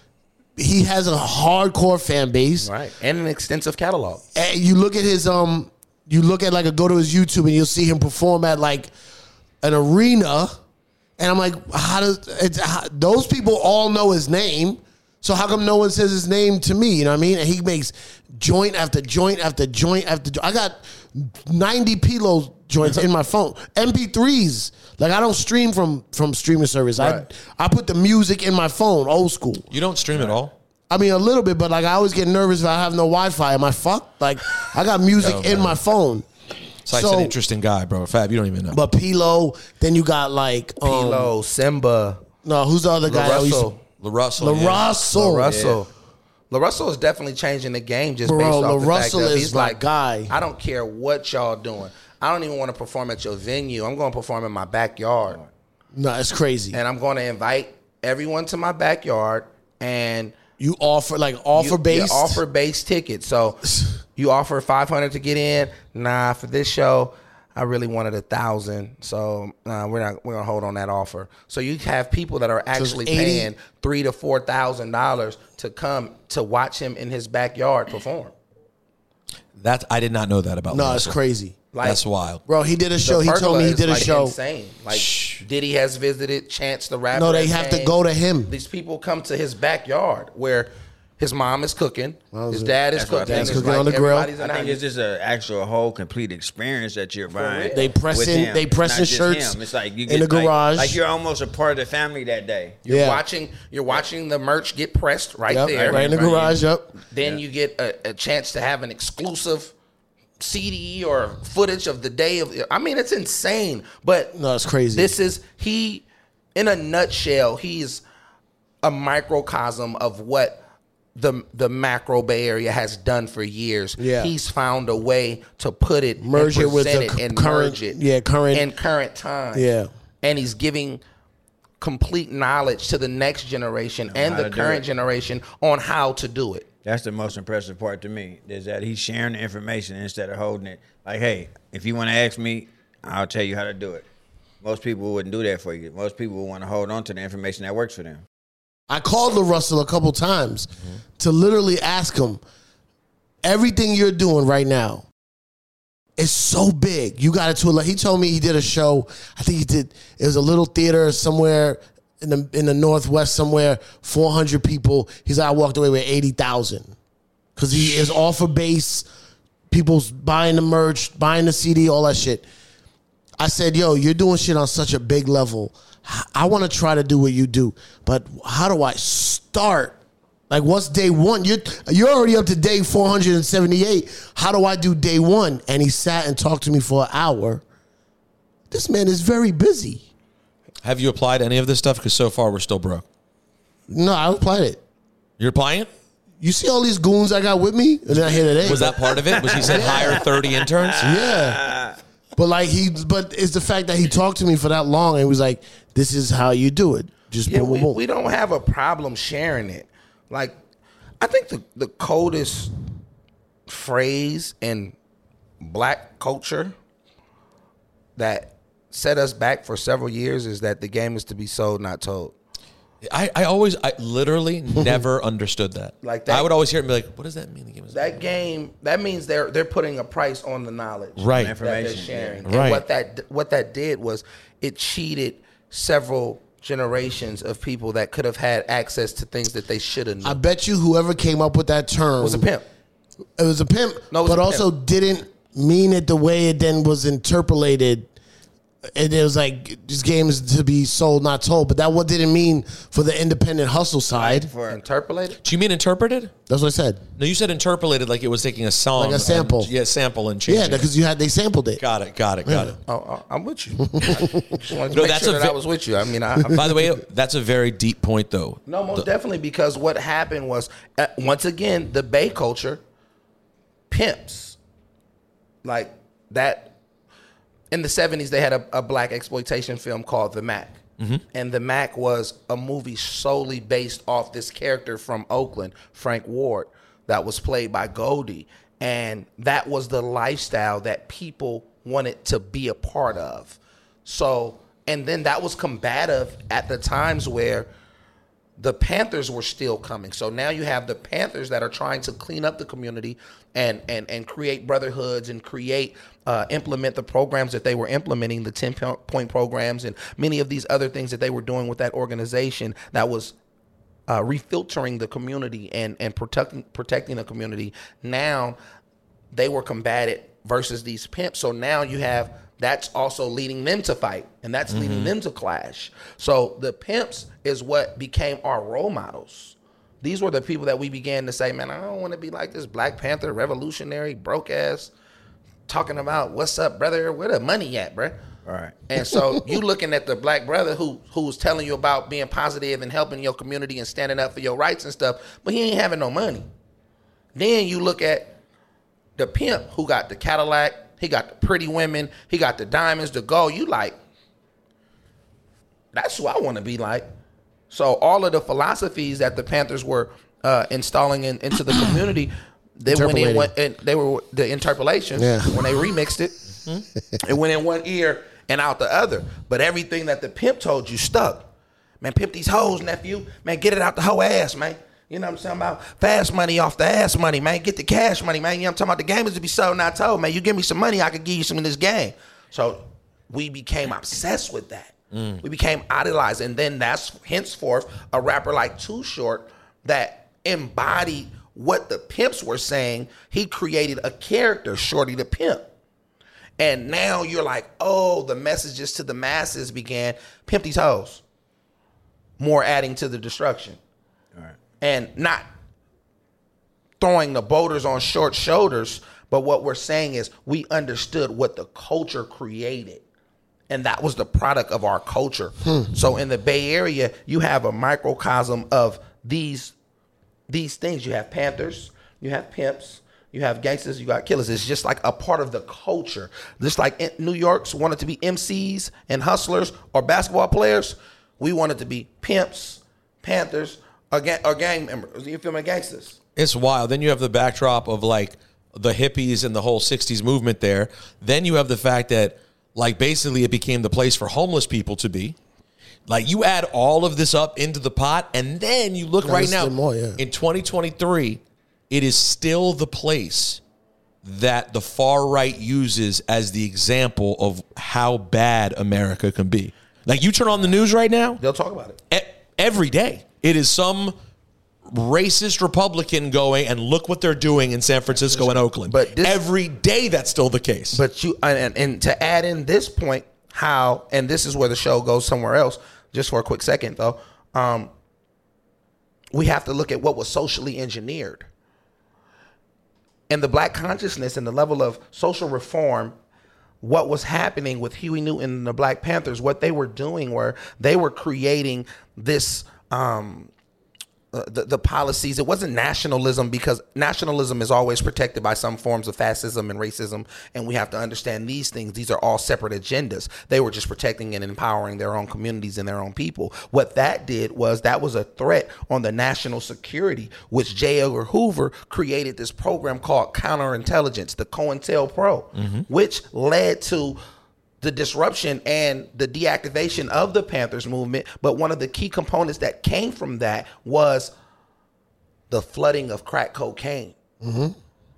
he has a hardcore fan base. Right. And an extensive catalog. And you look at his um, you look at like a go to his YouTube and you'll see him perform at like an arena, and I'm like, how does it's, how, those people all know his name? So how come no one says his name to me? You know what I mean? And he makes joint after joint after joint after joint. I got ninety P-Lo joints in my phone. M P threes. Like I don't stream from from streaming service. Right. I I put the music in my phone, old school. You don't stream at all? I mean a little bit, but like I always get nervous if I have no Wi-Fi. Am I fucked? Like I got music Oh, in man. my phone. Site's So- an interesting guy, bro. Fab, you don't even know. But P-Lo, then you got like um, P-Lo, Simba, No, who's the other guy? that we used to- LaRussell. LaRussell. yeah. LaRussell. LaRussell. LaRussell is definitely changing the game just Bro, based off the fact LaRussell that is he's my like, guy. I don't care what y'all doing. I don't even want to perform at your venue. I'm going to perform in my backyard. No, it's crazy. And I'm going to invite everyone to my backyard and You offer like offer you, based. you offer based tickets. So you offer five hundred to get in. Nah, for this show, I really wanted a thousand. So uh, we're not we're gonna hold on that offer. So you have people that are actually eighty paying three to four thousand dollars to come to watch him in his backyard perform. That's I did not know that about No, LaRussell. it's crazy. Like, That's wild. Bro, he did a show. The He told Pergola me he is, did a like, show. Insane. Like Shh. Diddy has visited, Chance the Rapper. No, they has have to came. go to him. These people come to his backyard where his mom is cooking, was his it? dad is That's what I cooking, think. it's Cooking like on the grill. everybody's in I the think house. it's just an actual whole complete experience that you're buying. They pressing- with him, they pressing not just shirts him. It's like you in get the like- garage. Like you're almost a part of the family that day. You're Yeah. watching. You're watching the merch get pressed right Yep, there. right in the Right. garage. Yep. Then you get a, a chance to have an exclusive C D or footage of the day of. I mean, it's insane. But No, it's crazy. this is he, in a nutshell. He's a microcosm of what the the macro Bay Area has done for years. Yeah. He's found a way to put it, merge and it with present the it and current, merge it, yeah, current in current time. Yeah, and he's giving complete knowledge to the next generation and the current generation on how to do it. That's the most impressive part to me, is that he's sharing the information instead of holding it. Like, hey, if you want to ask me, I'll tell you how to do it. Most people wouldn't do that for you. Most people would want to hold on to the information that works for them. I called LaRussell a couple times mm-hmm. to literally ask him, everything you're doing right now is so big. You got it to a, he told me he did a show. I think he did, it was a little theater somewhere in the in the Northwest somewhere, four hundred people. He's like, I walked away with eighty thousand. Because he is all for base, people's buying the merch, buying the C D, all that shit. I said, yo, you're doing shit on such a big level. I want to try to do what you do, but how do I start? Like, what's day one? You're, you're already up to day four hundred seventy-eight. How do I do day one? And he sat and talked to me for an hour. This man is very busy. Have you applied any of this stuff? Because so far we're still broke. No, I applied it. You're applying it? You see all these goons I got with me? They're not here today. Was that part of it? Was he said hire thirty interns? Yeah. But like he, but it's the fact that he talked to me for that long and he was like, "This is how you do it." Just yeah, boom, we, boom, boom. we don't have a problem sharing it. Like, I think the the coldest phrase in black culture that set us back for several years is that the game is to be sold, not told. I, I always, I literally never understood that. Like that. I would always hear it and be like, what does that mean? The game is that game, that means they're they're putting a price on the knowledge. Right. That they're sharing. Right. And what that what that did was it cheated several generations of people that could have had access to things that they should have known. I bet you whoever came up with that term was a pimp. It was a pimp, no, it was but a also pimp. didn't mean it the way it then was interpolated. And it was like, this game is to be sold, not told. But that what didn't mean for the independent hustle side. For interpolated? Do you mean interpreted? That's what I said. No, you said interpolated like it was taking a song. Like a sample. And, yeah, sample and changing. Yeah, because you had they sampled it. Got it, got it, got it. Oh, oh, I'm with you. I just wanted to No, make that's sure a that ve- I was with you. I mean, I, I By the way, that's a very deep point, though. No, most The- definitely, because what happened was, uh, once again, the Bay culture pimps. Like that, in the seventies, they had a, a black exploitation film called The Mac. Mm-hmm. And The Mac was a movie solely based off this character from Oakland, Frank Ward, that was played by Goldie. And that was the lifestyle that people wanted to be a part of. So, and then that was combative at the times where the Panthers were still coming. So now you have the Panthers that are trying to clean up the community and and and create brotherhoods and create, uh, implement the programs that they were implementing, the ten-point programs and many of these other things that they were doing with that organization that was uh, refiltering the community and, and protecting protecting the community. Now they were combated versus these pimps. So now you have, that's also leading them to fight, and that's mm-hmm. leading them to clash. So the pimps is what became our role models. These were the people that we began to say, man, I don't want to be like this Black Panther revolutionary broke ass talking about what's up, brother, where the money at, bruh? All right. And so you looking at the black brother who who's telling you about being positive and helping your community and standing up for your rights and stuff, but he ain't having no money. Then you look at the pimp who got the Cadillac, he got the pretty women, he got the diamonds, the gold. You like, that's who I want to be like. So all of the philosophies that the Panthers were uh, installing in, into the community, they went in one, and they were the interpolation Yeah. when they remixed it. Mm-hmm. It went in one ear and out the other. But everything that the pimp told you stuck. Man, pimp these hoes, nephew. Man, get it out the hoe ass, man. You know what I'm saying about? Fast money off the ass money, man. Get the cash money, man. You know what I'm talking about? The game is to be sold, not told, man. You give me some money, I could give you some in this game. So we became obsessed with that. Mm. We became idolized. And then that's henceforth a rapper like Too Short that embodied what the pimps were saying. He created a character, Shorty the Pimp. And now you're like, oh, the messages to the masses began, pimp these hoes. More adding to the destruction. All right. And not throwing the boulders on short shoulders, but what we're saying is we understood what the culture created. And that was the product of our culture. Hmm. So in the Bay Area, you have a microcosm of these these things. You have Panthers, you have pimps, you have gangsters, you got killers. It's just like a part of the culture. Just like New York's wanted to be M Cs and hustlers or basketball players, we wanted to be pimps, Panthers, or gang, or gang members. You feel me? Gangsters. It's wild. Then you have the backdrop of like the hippies and the whole sixties movement there. Then you have the fact that like basically it became the place for homeless people to be. Like you add all of this up into the pot, and then you look no, right now more, yeah. in twenty twenty-three, it is still the place that the far right uses as the example of how bad America can be. Like you turn on the news right now, they'll talk about it e- every day. It is some racist Republican going and look what they're doing in San Francisco and Oakland. But this, every day that's still the case. But you and, and to add in this point, how and this is where the show goes somewhere else. Just for a quick second, though, um, we have to look at what was socially engineered. And the black consciousness and the level of social reform, what was happening with Huey Newton and the Black Panthers, what they were doing were they were creating this um, uh, the, the policies. It wasn't nationalism, because nationalism is always protected by some forms of fascism and racism. And we have to understand these things. These are all separate agendas. They were just protecting and empowering their own communities and their own people. What that did was that was a threat on the national security, which J. Edgar Hoover created this program called counterintelligence, the COINTELPRO, mm-hmm. which led to the disruption and the deactivation of the Panthers movement. But one of the key components that came from that was the flooding of crack cocaine, mm-hmm.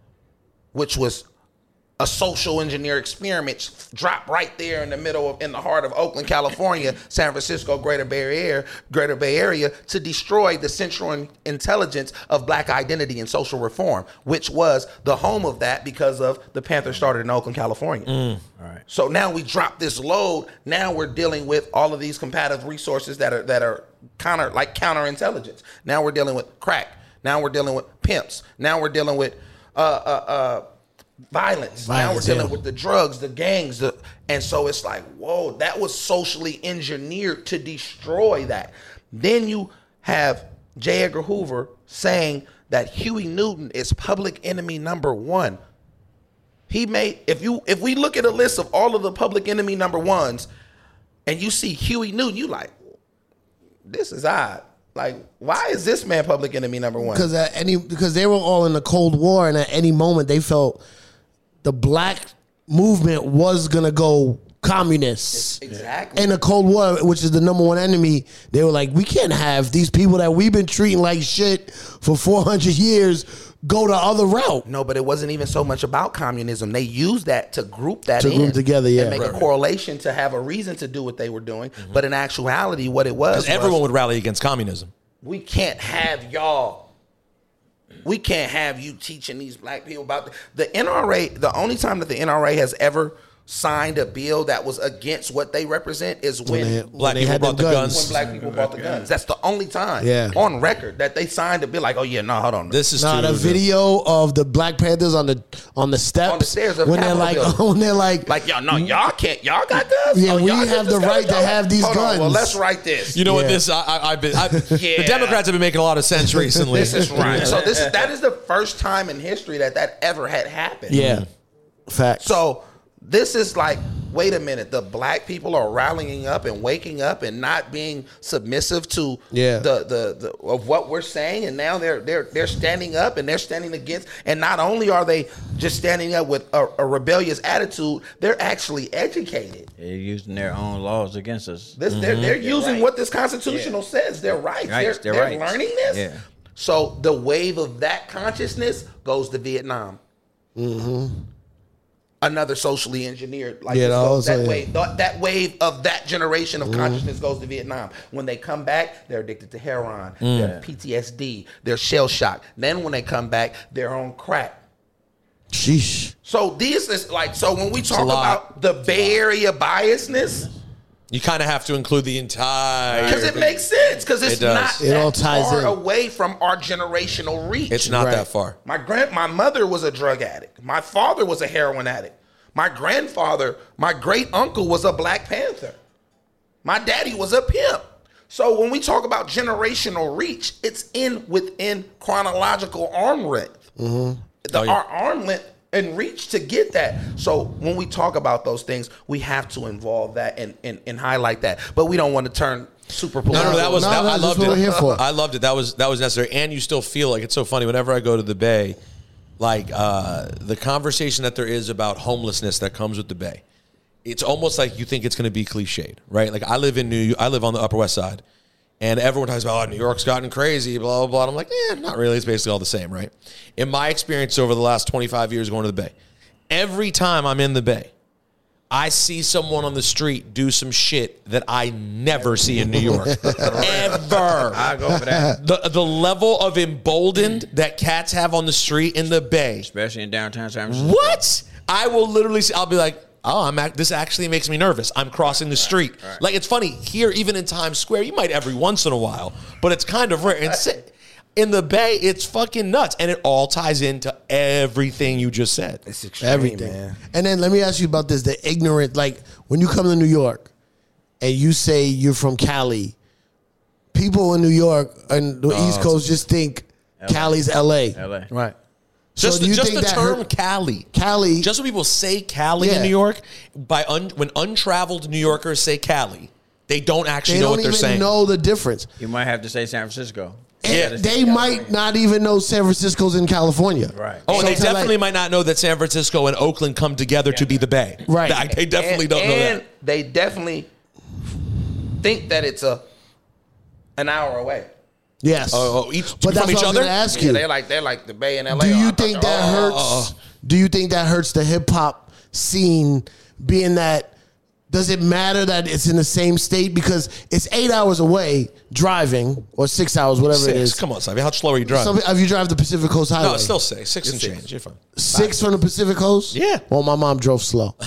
which was a social engineer experiment dropped right there in the middle of, in the heart of Oakland, California, San Francisco, Greater Bay Area, Greater Bay Area, to destroy the central intelligence of black identity and social reform, which was the home of that because of the Panthers started in Oakland, California. Mm. All right. So now we drop this load. Now we're dealing with all of these combative resources that are that are counter like counterintelligence. Now we're dealing with crack. Now we're dealing with pimps. Now we're dealing with uh uh uh. Violence. Violence. Now we're dealing yeah. with the drugs, the gangs, the, and so it's like, whoa, that was socially engineered to destroy that. Then you have J. Edgar Hoover saying that Huey Newton is public enemy number one. He made, if you if we look at a list of all of the public enemy number ones, and you see Huey Newton, you like, this is odd. Like, why is this man public enemy number one? Because at any because they were all in the Cold War, and at any moment they felt the black movement was gonna go communist. Exactly. In the Cold War, which is the number one enemy, they were like, we can't have these people that we've been treating like shit for four hundred years go the other route. No, but it wasn't even so much about communism. They used that to group that to in. group together, yeah. And make right, a right. correlation to have a reason to do what they were doing. Mm-hmm. But in actuality, what it was... Because everyone would rally against communism. We can't have y'all... We can't have you teaching these black people about... The, the N R A, the only time that the N R A has ever signed a bill that was against what they represent is when, when they, black when people bought the guns. When black people bought the guns. That's the only time yeah. on record that they signed a bill like, oh yeah, no, hold on. This is nah, the video of the Black Panthers on the on the steps on the stairs of when they're like building. when they're like like y'all no y'all can't y'all got guns. Yeah, oh, we y'all have the right to have these hold guns. On, well, let's write this. You know yeah. what this? I, I, I've been. I, yeah. The Democrats have been making a lot of sense recently. This is right. So this is that is the first time in history that that ever had happened. Yeah, facts. So this is like, wait a minute, the black people are rallying up and waking up and not being submissive to yeah. the, the the of what we're saying, and now they're they're they're standing up and they're standing against, and not only are they just standing up with a, a rebellious attitude, they're actually educated. They're using their own laws against us. This mm-hmm. they're they're using right. what this constitutional yeah. says. Their rights. rights they're they're they're rights. learning this. Yeah. So the wave of that consciousness goes to Vietnam. Mm-hmm. Another socially engineered, like yeah, this goes, that yeah. wave, that wave of that generation of mm. consciousness goes to Vietnam. When they come back, they're addicted to heroin, mm. they're P T S D, they're shell shock. Then when they come back, they're on crack. Sheesh. So this is like, so when we talk about the Bay Area biasness, you kind of have to include the entire. Because it makes sense. Because it's it not it that all ties far in. away from our generational reach. It's not right. that far. My grand, my mother was a drug addict. My father was a heroin addict. My grandfather, my great uncle was a Black Panther. My daddy was a pimp. So when we talk about generational reach, it's in within chronological arm length. Mm-hmm. The, Oh, yeah. Our arm length and reach to get that. So when we talk about those things, we have to involve that and, and, and highlight that. But we don't want to turn super No, political. no, that was No, that, no, I that's loved what it. we're here for. I loved it. That was that was necessary, and you still feel like it's so funny. Whenever I go to the Bay, like uh, the conversation that there is about homelessness that comes with the Bay, it's almost like you think it's going to be cliched, right? Like I live in New, I live on the Upper West Side, and everyone talks about, oh, New York's gotten crazy, blah blah blah. And I'm like, eh, not really. It's basically all the same, right? In my experience over the last twenty-five years going to the Bay, every time I'm in the Bay, I see someone on the street do some shit that I never see in New York. Ever. I'll go for that. The the level of emboldened that cats have on the street in the Bay. Especially in downtown San Francisco. What? I will literally see, I'll be like, oh, I'm act- this actually makes me nervous. I'm crossing the street. right. Like, it's funny, here, even in Times Square, you might every once in a while, but it's kind of rare. And si- in the Bay, it's fucking nuts. And it all ties into everything you just said. It's extreme, Everything. man. And then let me ask you about this: the ignorant, like when you come to New York and you say you're from Cali, people in New York and the East Coast just think Cali's L A. L A. Right. So Just, do you just think the that term hurt- Cali. Cali? Just when people say Cali Yeah. in New York, by un, when untraveled New Yorkers say Cali, they don't actually they know don't what they're even saying. know the difference. You might have to say San Francisco. And they might not even know San Francisco's in California. Right. Oh, and So they it's definitely like- might not know that San Francisco and Oakland come together to be the Bay. Right. Like, they definitely and, don't know and that. they definitely think that it's a an hour away. Yes. Oh, oh, each- but that's from each what I was other? gonna ask Yeah, you. they're like they're like the Bay and L A. Do Oh, I you thought think you- that oh, hurts? Do you think that hurts the hip hop scene? Being that, does it matter that it's in the same state because it's eight hours away driving or six hours, whatever Six. it is? Come on, Savvy. How slow are you driving? So if you drive the Pacific Coast Highway, No, it's still six. Six and change. You're fine. six from the Pacific Coast. Yeah. Well, my mom drove slow.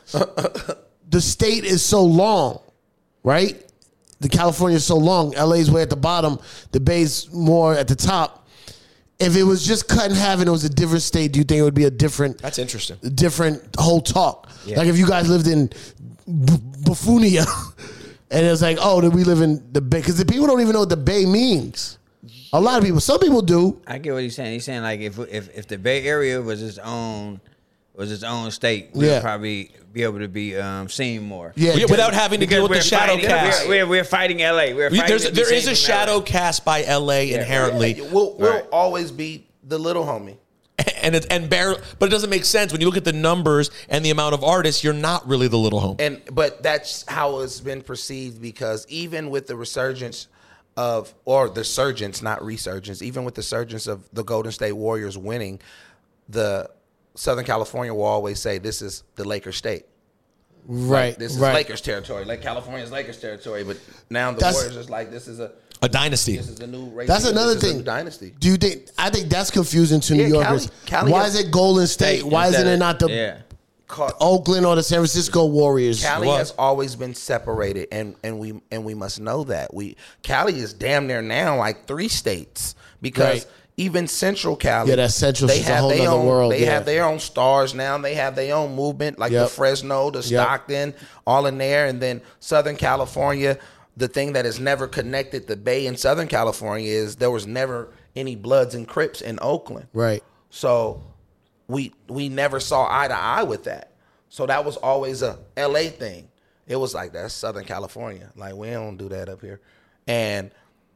The state is so long, right? The California is so long. L A's way at the bottom. The Bay's more at the top. If it was just cut in half and it was a different state, do you think it would be a different? That's interesting. Different whole talk. Yeah. Like if you guys lived in B- Buffonia, and it's like, oh, did we live in the Bay? Because the people don't even know what the Bay means. A lot of people. Some people do. I get what he's saying. He's saying like if if if the Bay Area was its own was its own state, we'd Yeah. probably be able to be um, seen more. Yeah, Yeah, without having to deal with the shadow fighting, cast. We're, we're, we're fighting L A. We're fighting There's, to be there seen is a from shadow L A. cast by L A inherently. Yeah, we'll we'll Right. always be the little homie. And it, and bare, but it doesn't make sense when you look at the numbers and the amount of artists. You're not really the little home. And but that's how it's been perceived because even with the resurgence of or the surgence, not resurgence, even with the surgence of the Golden State Warriors winning, the Southern California will always say this is the Lakers state. Right. This is right. Lakers territory. Like California's Lakers territory, but now the That's- Warriors is like this is a A dynasty. this is a new race. That's another this is a thing. new dynasty. Do you think? I think that's confusing to New Yeah, Yorkers. Cali- Cali Why has- is it Golden State? State Why isn't instead it of- not the yeah. Caught- Oakland or the San Francisco Warriors? Cali What? has always been separated, and, and we and we must know that. We Cali is damn near now like three states because Right. even Central Cali, Yeah, that Central they is a have whole their nother own. world, They yeah. have their own stars now. They have their own movement, like Yep. the Fresno, the Yep. Stockton, all in there, and then Southern California. The thing that has never connected the Bay in Southern California is there was never any Bloods and Crips in Oakland. Right. So we we never saw eye to eye with that. So that was always a L A thing. It was like that's Southern California. Like we don't do that up here. And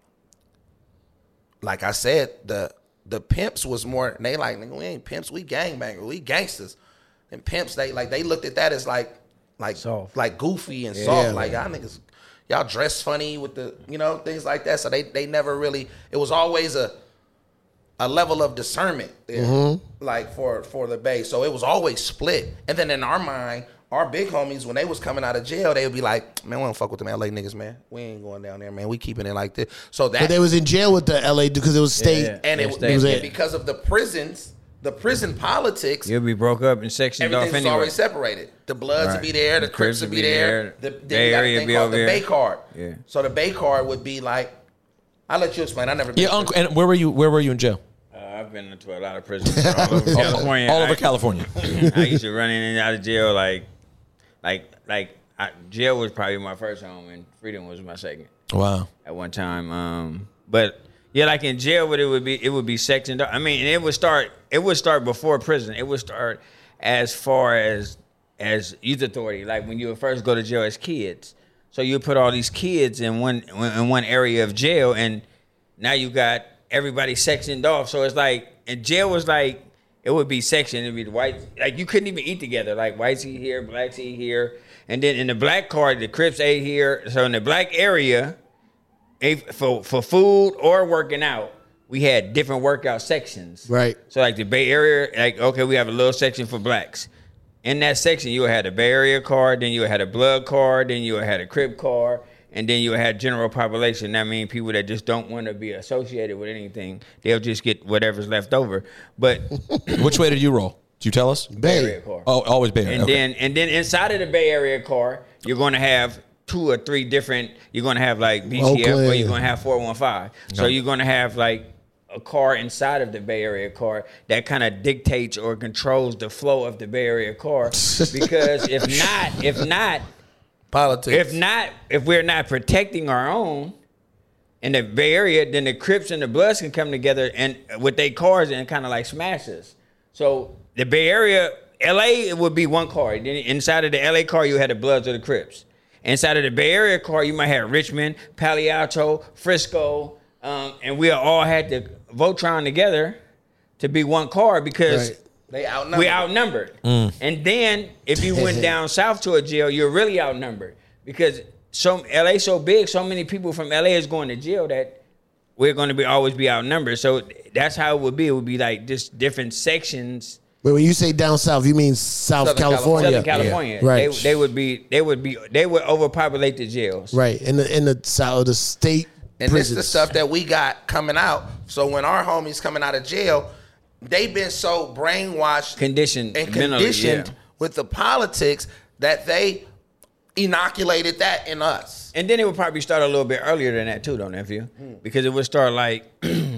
like I said, the the pimps was more they like, nigga, we ain't pimps, we gangbangers, we gangsters. And pimps, they like they looked at that as like like Soft. like goofy and Yeah. soft. Like y'all niggas y'all dress funny with the you know, things like that. So they they never really it was always a a level of discernment there, Mm-hmm. like for for the Bay. So it was always split. And then in our mind, our big homies, when they was coming out of jail, they would be like, man, we don't fuck with them L A niggas, man. We ain't going down there, man. We keeping it like this. So that But they was in jail with the L A because it was state. Yeah. and it, Yeah, was stay- was and it. because of the prisons, the prison politics, You'll be broke up and sectioned off everything's anyway. already separated. The Bloods Right. would be there, the, The Crips would be there, the, Bay then you got a Area thing be called over the here. Bay card. Yeah. So the Bay card would be like, I'll let you explain. I never been Yeah, to uncle. prison. And where were you? Where were you in jail? Uh, I've been into a lot of prisons all over California. All over I, California. I used to run in and out of jail like, like, like I, jail was probably my first home, and freedom was my second. Wow. At one time, um, but yeah, like in jail, but it would be it would be sectioned. I mean, and it would start. It would start before prison. It would start as far as as youth authority, like when you would first go to jail as kids. So you put all these kids in one in one area of jail, and now you got everybody sectioned off. So it's like, and jail was like, it would be sectioned. It'd be the white, like you couldn't even eat together. Like whites eat here, blacks eat here, and then in the black card, the Crips ate here. So in the black area, for for food or working out, we had different workout sections. Right. So like the Bay Area, like okay, we have a little section for blacks. In that section, you had a Bay Area card, then you had a blood card, then you had a Crip card, and then you had general population. That means people that just don't want to be associated with anything. They'll just get whatever's left over. But which way did you roll? Do you tell us? Bay Area car. Oh, always Bay Area. And okay. then and then inside of the Bay Area car, you're going to have two or three different. You're going to have like B T F, Oakland. or you're going to have four one five. So Okay. you're going to have like a car inside of the Bay Area car that kind of dictates or controls the flow of the Bay Area car. Because if not, if not, Politics. if not, if we're not protecting our own in the Bay Area, then the Crips and the Bloods can come together and with their cars and kind of like smash us. So the Bay Area, L A, it would be one car. Then inside of the L A car, you had the Bloods or the Crips. Inside of the Bay Area car, you might have Richmond, Palo Alto, Frisco, um, and we all had to Voltron together to be one car because Right. They outnumbered. we outnumbered. And then if you went down south to a jail, you're really outnumbered because so L A so big, so many people from L A is going to jail that we're going to be always be outnumbered. So that's how it would be. It would be like just different sections. Wait, when you say down south, you mean South Southern California? Southern California, Yeah. Right. They, they would be, they would be, they would overpopulate the jails. Right. In the in the south, the state And prisons. this is the stuff that we got coming out. So when our homies coming out of jail, they've been so brainwashed, Conditioned and mentally, conditioned yeah. with the politics that they inoculated that in us. And then it would probably start a little bit earlier than that too, though, nephew, because it would start like.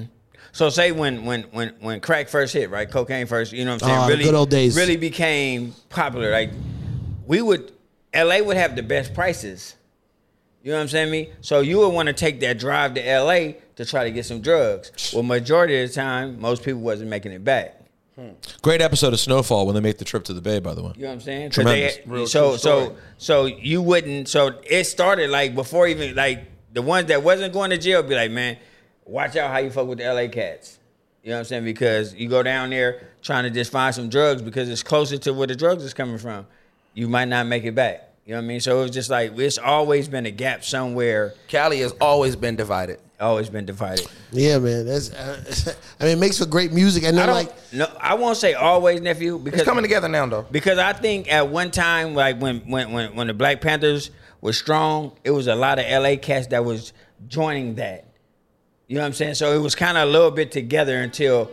So say when when when when crack first hit, right? Cocaine first, you know what I'm saying? Ah, the really, good old days. really became popular. Like we would, L A would have the best prices. You know what I'm saying, me? So you would want to take that drive to L A to try to get some drugs. Well, majority of the time, most people wasn't making it back. Great episode of Snowfall when they make the trip to the Bay, by the way. You know what I'm saying? 'Cause Tremendous. They, Real so true so story. so you wouldn't. So it started like before even like the ones that wasn't going to jail be like, man, watch out how you fuck with the L A cats. You know what I'm saying? Because you go down there trying to just find some drugs because it's closer to where the drugs is coming from. You might not make it back. You know what I mean? So it was just like it's always been a gap somewhere. Cali has always been divided. Always been divided. Yeah, man. That's. Uh, I mean, it makes for great music, and I then don't like no, I won't say always, nephew, because It's coming together now, though. Because I think at one time, like when when when, when the Black Panthers were strong, it was a lot of L A cats that was joining that. You know what I'm saying? So it was kind of a little bit together until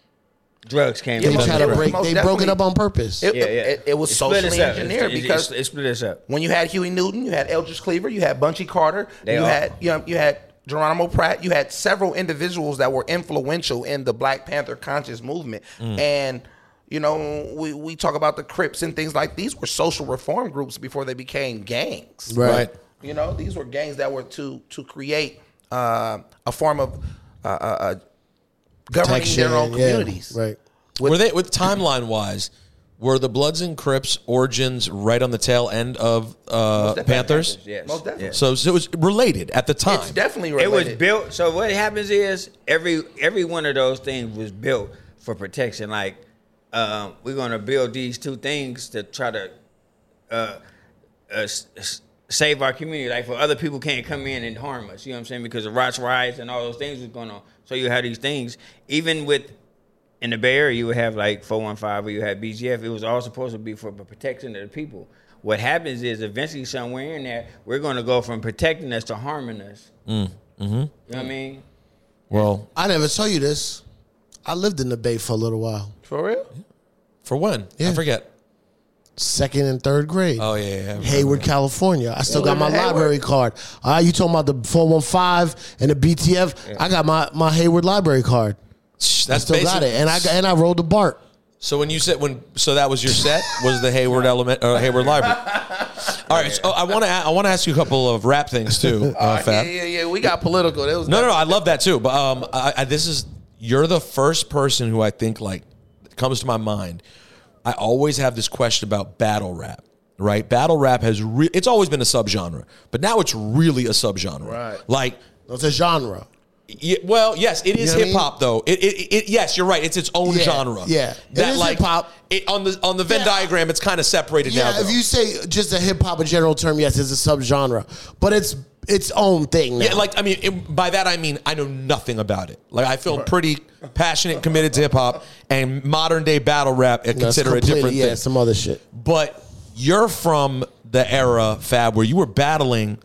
drugs came. Yeah, they most try to definitely. break. Most They broke it definitely. up on purpose. It, Yeah, yeah. it, it was It split us socially up. engineered It- it- because it split us up. when you had Huey Newton, you had Eldridge Cleaver, you had Bunchy Carter, They you all- had you, know, you had Geronimo Pratt, you had several individuals that were influential in the Black Panther conscious movement. And you know, we, we talk about the Crips and things like these were social reform groups before they became gangs. Right. You know, these were gangs that were to to create uh, a form of uh, uh, uh, governing Protection, their own yeah, communities. right. were they with timeline wise? Were the Bloods and Crips origins right on the tail end of uh, definitely. Panthers? Yes. Most definitely. Yes. So, so it was related at the time. It's definitely It related. was built. So what happens is every every one of those things was built for protection. Like um, we're gonna build these two things to try to uh, uh, s- s- save our community. Like for other people can't come in and harm us. You know what I'm saying? Because the Roch riots and all those things was going on. So you had these things. Even with in the Bay Area, you would have like four one five or you had B G F. It was all supposed to be for protection of the people. What happens is eventually somewhere in there, we're going to go from protecting us to harming us. Mm, mm-hmm. You know what I mean? Well, I never tell you this. I lived in the Bay for a little while. For real? for when? Yeah. I forget. Second and third grade. Oh yeah, yeah. yeah. Hayward, California. I still You got my live in Hayward? library card. All right, you talking about the four one five and the B T F? I got my, my Hayward library card. That's I still got basic- it, and I got, and I rolled the Bart. So when you said when, so that was your set was the Hayward element, uh, Hayward Library. All right, so I want to I want to ask you a couple of rap things too, uh, Uh, Fab. yeah, yeah, yeah. We got political. It was No, no, no, I love that too. But um, I, I, this is you're the first person who I think like comes to my mind. I always have this question about battle rap, right? Battle rap has re- it's always been a subgenre, but now it's really a subgenre. Right. Like It's a genre. yeah, well, yes, it is You know what I hip hop though. It, it, it, yes, you're right. It's its own Yeah, genre. yeah. It that is like hip-hop. It, on the on the Venn Yeah. diagram, it's kind of separated now. Yeah, if though. you say just a hip hop, a general term, yes, it's a subgenre, but it's its own thing now. Yeah, like I mean, it, by that I mean I know nothing about it. Like I feel pretty passionate, and committed to hip hop, and modern day battle rap. I That's consider a completely- different yeah, thing. some other shit. But you're from the era, Fab, where you were battling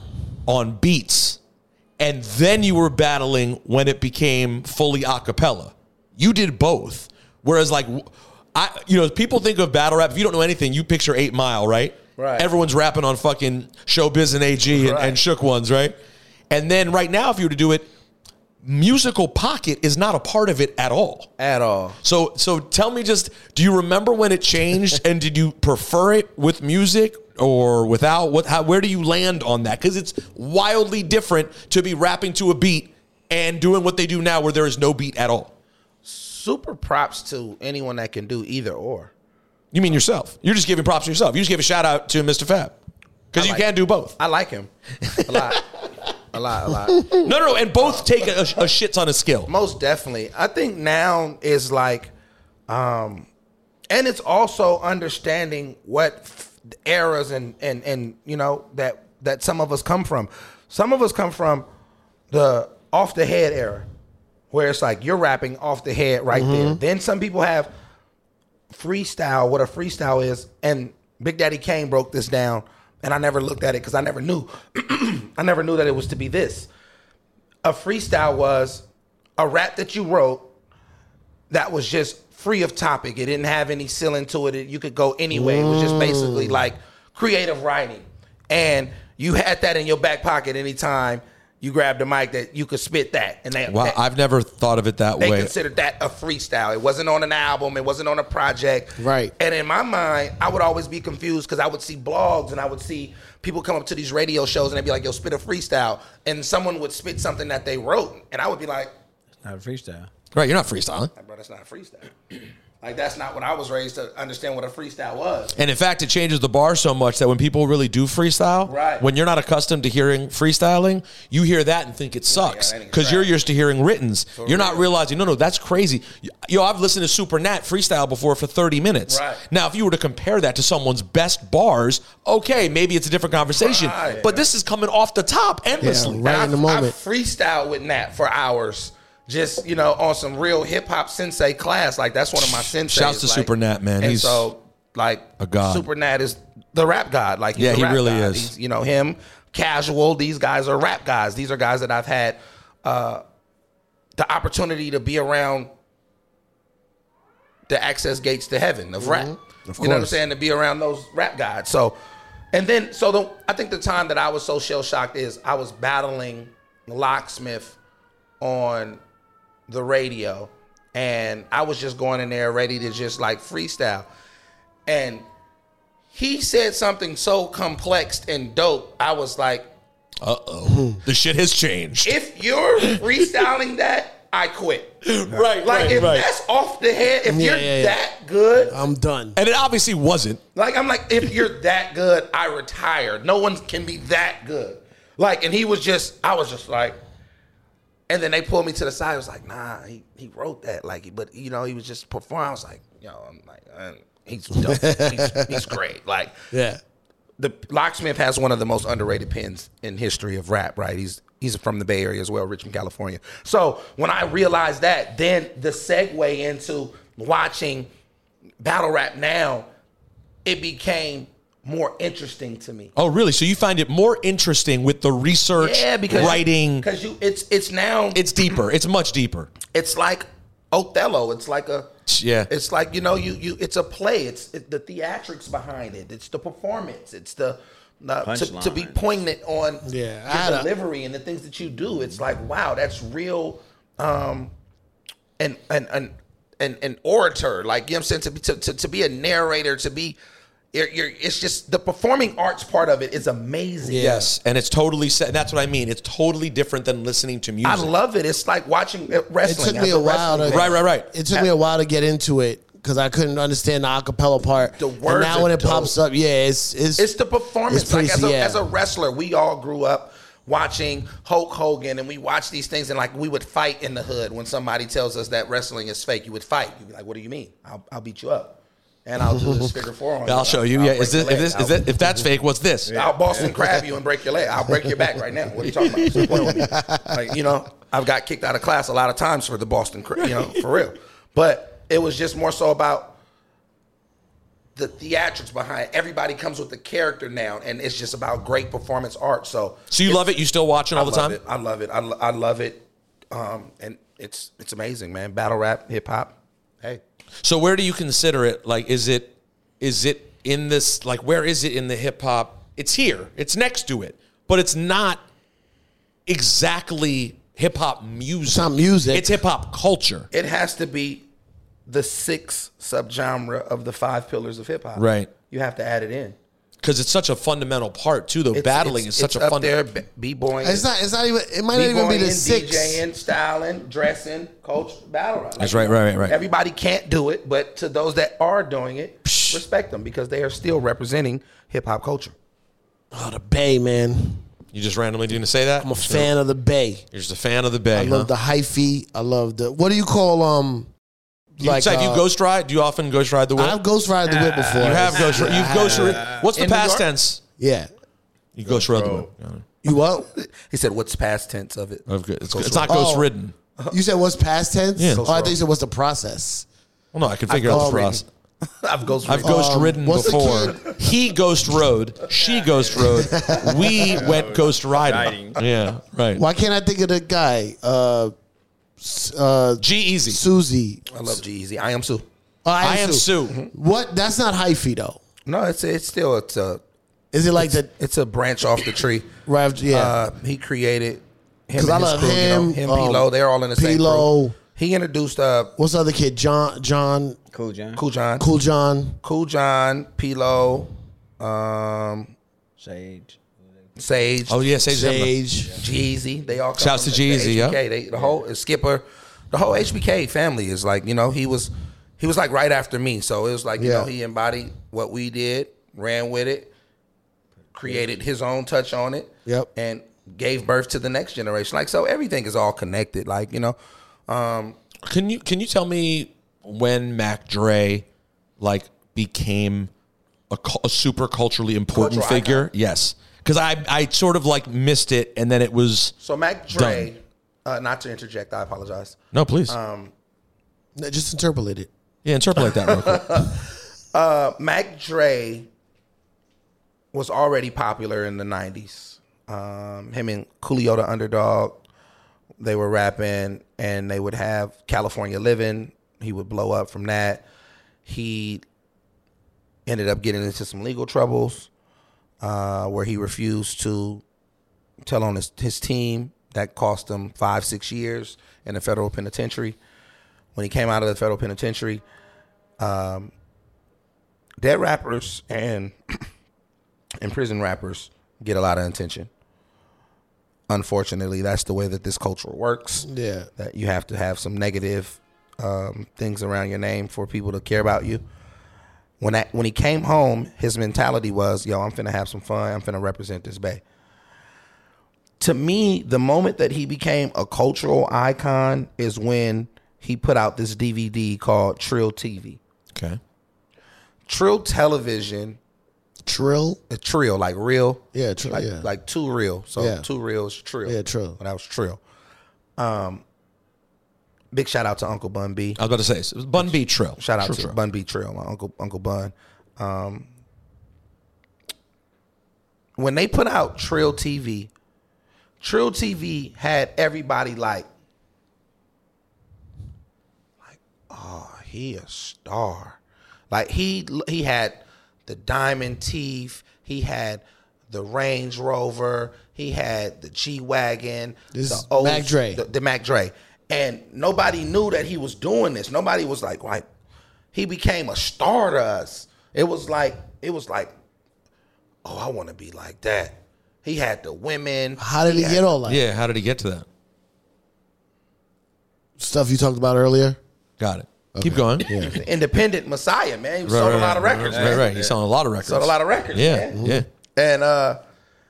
on beats, and then you were battling when it became fully a cappella. You did both. Whereas, like, I, you know, people think of battle rap. If you don't know anything, you picture Eight Mile, right? Right. Everyone's rapping on fucking Showbiz and A G and, Right. and Shook Ones, right? And then right now, if you were to do it, Musical Pocket is not a part of it at all. At all. So, so tell me, just do you remember when it changed, and did you prefer it with music or without? What? How? Where do you land on that? Because it's wildly different to be rapping to a beat and doing what they do now, where there is no beat at all. Super props to anyone that can do either or. You mean yourself? You're just giving props to yourself. You just give a shout out to Mister Fab because you like can do both. I like him a lot. A lot, a lot. No, no, no, and both take a, a shit ton of skill. Most definitely. I think now is like, um, and it's also understanding what f- eras and, and, and, you know, that, that some of us come from. Some of us come from the off the head era where it's like you're rapping off the head right there. Then some people have freestyle, what a freestyle is. And Big Daddy Kane broke this down. And I never looked at it because I never knew. I never knew that it was to be this. A freestyle was a rap that you wrote that was just free of topic. It didn't have any ceiling to it. it you could go anyway. It was just basically like creative writing. And you had that in your back pocket anytime you grabbed the mic that you could spit that. And they, Wow, they, I've never thought of it that they way. considered that a freestyle. It wasn't on an album. It wasn't on a project. Right. And in my mind, I would always be confused because I would see blogs and I would see people come up to these radio shows and they'd be like, yo, spit a freestyle. And someone would spit something that they wrote. And I would be like, Not a freestyle. Right, you're not freestyling. bro, that's not a freestyle. Like, that's not what I was raised to understand what a freestyle was. And in fact, it changes the bar so much that when people really do freestyle, Right. when you're not accustomed to hearing freestyling, you hear that and think it sucks that ain't because you're crap. used to hearing writtens. You're not realizing, no, no, that's crazy. Yo, I've listened to Super Nat freestyle before for thirty minutes. Right. Now, if you were to compare that to someone's best bars, okay, maybe it's a different conversation. Right. But this is coming off the top endlessly. Right in the I, moment. I freestyle with Nat for hours. Just, you know, on some real hip hop sensei class. Like, that's one of my senseis. Shouts to like, Super Nat, man. And He's so, like, a god. Super Nat is the rap god. Like, he's Yeah, the he rap really god. is. He's, you know, him, Casual. These guys are rap guys. These are guys that I've had uh, the opportunity to be around the access gates to heaven of rap. Mm-hmm. Of You know what I'm course. saying? To be around those rap guys. So, and then, so the, I think the time that I was so shell shocked is I was battling Locksmith on the radio, and I was just going in there ready to just like freestyle. And he said something so complex and dope. I was like, Uh-oh. The shit has changed. if you're freestyling that, I quit. Right, Like, right, if right. that's off the head, if Yeah, you're yeah, yeah. that good, I'm done. And it obviously wasn't. like, I'm like, if you're that good, I retire. No one can be that good. Like, and he was just, I was just like, and then they pulled me to the side. I was like, nah, he, he wrote that. Like, but, you know, he was just performing. I was like, yo, I'm like, uh, he's dope. he's, he's great. Like, Yeah. the Locksmith has one of the most underrated pens in history of rap, right? He's he's from the Bay Area as well, Richmond, California. So when I realized that, then the segue into watching battle rap now, it became more interesting to me. Oh, really? So you find it more interesting with the research, Yeah, because writing. because you it's it's now It's deeper. It's much deeper. it's like Othello. It's like a Yeah. It's like, you know, you you it's a play. It's it, the theatrics behind it. It's the performance. It's the uh, to, to be Punchlines. poignant on Yeah, I your had a- delivery and the things that you do. It's like, wow, that's real. Um, an an an an, an orator, like you know what I'm saying, to be to, to, to be a narrator, to be you're, you're, it's just the performing arts part of it is amazing. Yes, and it's totally set. That's what I mean. It's totally different than listening to music. I love it. It's like watching wrestling. It took me a while to right, right, right. It took me a while to get into it because I couldn't understand the acapella part. The words and now when are it dope. pops up, yeah, it's it's It's the performance. it's pretty- like as a, yeah. as a wrestler, we all grew up watching Hulk Hogan, and we watch these things, and like we would fight in the hood when somebody tells us that wrestling is fake. You would fight. You'd be like, "What do you mean? I'll, I'll beat you up, and I'll do this figure four on you. I'll show you. I'll Yeah, break is this, your if, this leg. is that, if that's fake, what's this? I'll Boston crab you and break your leg. I'll break your back right now. What are you talking about? What's the point with me? Like, you know, I've got kicked out of class a lot of times for the Boston crab, you know, for real. But it was just more so about the theatrics behind it. Everybody comes with the character now, and it's just about great performance art. So, So you love it? You still watching all I the love time? It. I love it. I, lo- I love it, um, and it's it's amazing, man. Battle rap, hip hop. Hey, So where do you consider it? Like, is it is it in this? Like, where is it in the hip hop? It's here. It's next to it, but it's not exactly hip hop music. It's not music. It's hip hop culture. it has to be the sixth subgenre of the five pillars of hip hop. Right. You have to add it in. Because it's such a fundamental part too. Though It's- battling it's- is such it's a up fun. there. b boying. It's not. It's not even. It might not even be the six. DJing, styling, dressing, coach, battle rap. That's right, right, right, right. Everybody can't do it, but to those that are doing it, respect them because they are still representing hip hop culture. Oh, the Bay, man. You just randomly didn't say that? I'm a fan of the Bay. You're just a fan of the Bay. I love huh? the hyphy. I love the. What do you call um? You, like, like, uh, you ghost ride? Do you often ghost ride the whip? I've ghost ride the whip before. You have ghost. Yeah, You've I ghost. have. What's the In New past York? tense? Yeah. You ghost ride the whip. You what? He said, "What's past tense of it?" Of good- It's, Ghost it's not ride. ghost Oh. ridden. You said what's past tense? Yeah. Oh, I think you said what's the process. Well, no, I can figure out ghost the process. I've ghost. I've ridden. ghost Um, ridden what's the before. He ghost rode. She ghost rode. We went ghost riding. Riding. Yeah, right. Why can't I think of the guy? Uh, S- uh, G Easy. Susie. I love G-Eazy. I am Sue. Oh, I am Sue. What? That's not hyphy though. No, it's it's still it's a Is it like the it's a branch off the tree. right? after- Yeah. Uh, he created him 'Cause and I his love crew, you know, him, him, um, P-Lo. They're all in the same P-Lo. crew. He introduced uh, What's the other kid? John. John. Cool, John. Cool John, Cool John. Cool John, P-Lo, um, Sage. Sage, Oh yeah, Sage. Sage. Jeezy. They all come Shouts from to the- the Jeezy, yeah. H B K. They, the whole Skipper, the whole H B K family is like, you know, he was he was like right after me. So it was like, you Yeah. know, he embodied what we did, ran with it, created his own touch on it. Yep. And gave birth to the next generation. Like, so everything is all connected. Like, you know, um, Can you can you tell me when Mac Dre like became a, cu- a super culturally important Cultural figure? icon. Yes, because I I sort of like missed it, and then it was so Mac Dre, uh, not to interject, I apologize. no, please, Um, No, just interpolate it. yeah, interpolate that real quick. Uh, Mac Dre was already popular in the nineties. Um, him and Coolio the Underdog, they were rapping, and they would have California Living. He would blow up from that. He ended up getting into some legal troubles uh, where he refused to tell on his, his team. That cost him five, six years in the federal penitentiary. When he came out of the federal penitentiary, um, dead rappers and and prison rappers get a lot of attention. Unfortunately, that's the way that this culture works. Yeah. That you have to have some negative um, things around your name for people to care about you. When that when he came home, his mentality was, yo, I'm finna have some fun. I'm finna represent this Bay. To me, the moment that he became a cultural icon is when he put out this D V D called Trill T V. Okay, Trill Television, Trill. a Trill, like real. Yeah, Trill, Like, yeah. like two real. So Yeah. two reals, Trill. Yeah, Trill. Well, that was Trill. Um, big shout out to Uncle Bun B. I was about to say it was Bun B Trill. Shout out Trill, to Trill. Bun B Trill, my uncle Uncle Bun. Um, when they put out Trill T V, Trill T V had everybody like, like, oh, he a star. Like he he had the diamond teeth, he had the Range Rover, he had the G Wagon, This the is old- Mac Dre. the, the Mac Dre. And nobody knew that he was doing this. Nobody was like, like, he became a star to us. It was like, it was like, oh, I want to be like that. He had the women. How did he, had, get all that? Yeah, how did he get to that? Stuff you talked about earlier? Got it. Okay. Keep going. Yeah. Independent Messiah, man. He right, sold right, a lot of right, records. Right, man. right. right. He sold a lot of records. Sold a lot of records. Yeah, man. yeah. And uh,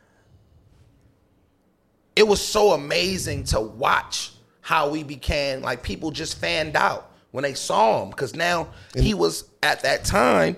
it was so amazing to watch how we became, like, people just fanned out when they saw him. Because now he was, at that time,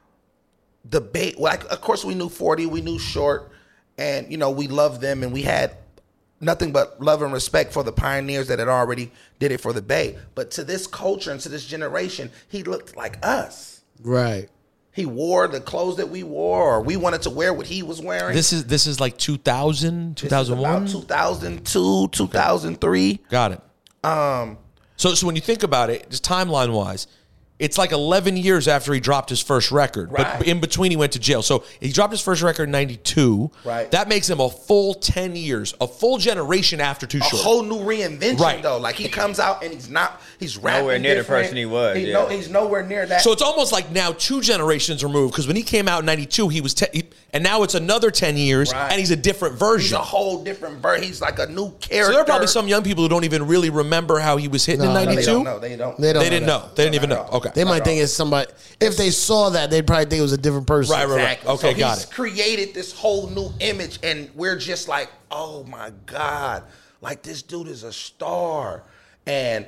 the bait. Like, of course, we knew forty, we knew Short, and, you know, we loved them, and we had nothing but love and respect for the pioneers that had already did it for the Bay. But to this culture and to this generation, he looked like us. Right. He wore the clothes that we wore, or we wanted to wear what he was wearing. This is this is like two thousand, two thousand one? This is about two thousand two, two thousand three. Got it. Um, so so when you think about it, just timeline wise, it's like eleven years after he dropped his first record. Right. But in between, he went to jail. So he dropped his first record in ninety-two. Right. That makes him a full ten years, a full generation after Too a Short. whole new reinvention, Right. though. Like, he comes out and he's not, he's rapping Nowhere near the different. person he was, He yeah. no, he's nowhere near that. So it's almost like now two generations removed, because when he came out in ninety-two, he was ten, he, and now it's another ten years, Right. and he's a different he's version. a whole different version. He's like a new character. So there are probably some young people who don't even really remember how he was hitting No, in no, they They ninety-two. don't know. They don't. They don't They didn't that. know. They didn't even Not know. at all. Okay. They Not might at think all. it's somebody. If they saw that, they'd probably think it was a different person. Right, right, right. Exactly. Okay, so got he's it. created this whole new image, and we're just like, oh my God, like, this dude is a star. And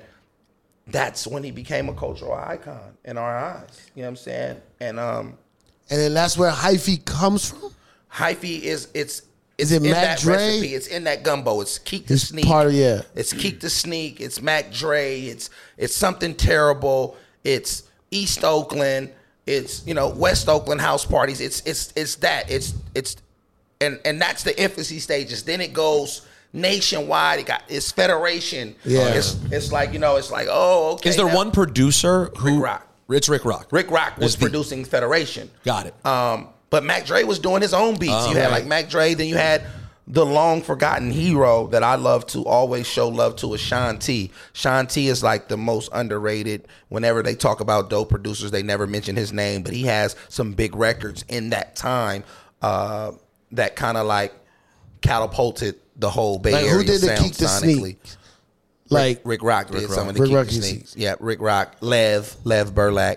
that's when he became a cultural icon in our eyes. You know what I'm saying? And um, And then that's where hyphy comes from. hyphy is it's Is it's it in Mac that Dre? recipe. It's in that gumbo. It's Keek the It's Sneak. part of- yeah. It's Keek the Sneak. It's Mac Dre. It's it's something terrible. It's East Oakland. It's, you know, West Oakland house parties. It's it's it's that. It's it's and and that's the infancy stages. Then it goes nationwide. It got it's federation. Yeah. It's it's like, you know, it's like, oh, okay. Is there now- one producer who? Rick Rock. It's Rick Rock. Rick Rock was Is the- producing Federation. Got it. Um, but Mac Dre was doing his own beats. Oh, you had right. like Mac Dre, then you had the long forgotten hero that I love to always show love to is Sean T. Sean T is like the most underrated. Whenever they talk about dope producers, they never mention his name, but he has some big records in that time uh, that kind of like catapulted the whole Bay Like, Area who did the sound Keek the sonically. Sneak? Like Rick Rock did Rick some Rock. of the Rick Keek Rock the is- Sneaks. Yeah, Rick Rock, Lev, Lev Burlack.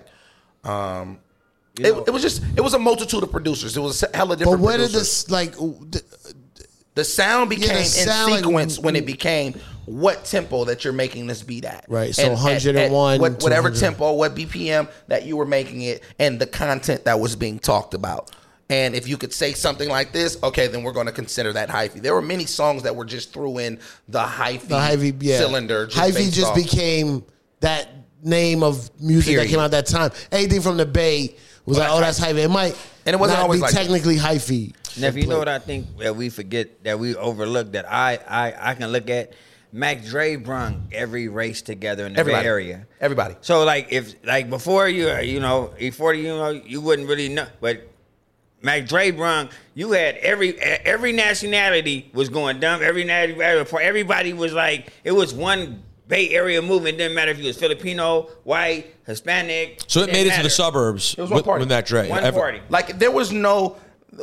Um, it, it was just it was a multitude of producers. It was a hella But different. where did producers. this like? The, The sound became Yeah, the in sound, like, sequence when it became what tempo that you're making this beat at. Right, so And at- one oh one at what, to whatever one hundred. tempo, what B P M that you were making it, and the content that was being talked about. And if you could say something like this, okay, then we're going to consider that hyphy. There were many songs that were just threw in the hyphy, the hyphy, yeah. cylinder. Just hyphy based just off- became that name of music Period. that came out at that time. Anything from the Bay was Well, like, oh, that's that's hyphy. It might And it wasn't not always be like that. technically hyphy. Now, if you know what I think that we forget, that we overlook, that I I, I can look at, Mac Dre brung every race together in the Everybody. Bay Area. Everybody. So like if like before you you know before you know you wouldn't really know, but Mac Dre brung, you had every every nationality was going dumb. Every nationality, everybody was like, it was one Bay Area movement. It didn't matter if you was Filipino, white, Hispanic. So it didn't made it to matter. the suburbs It was one with, party. with Mac Dre. One Ever- party. Like, there was no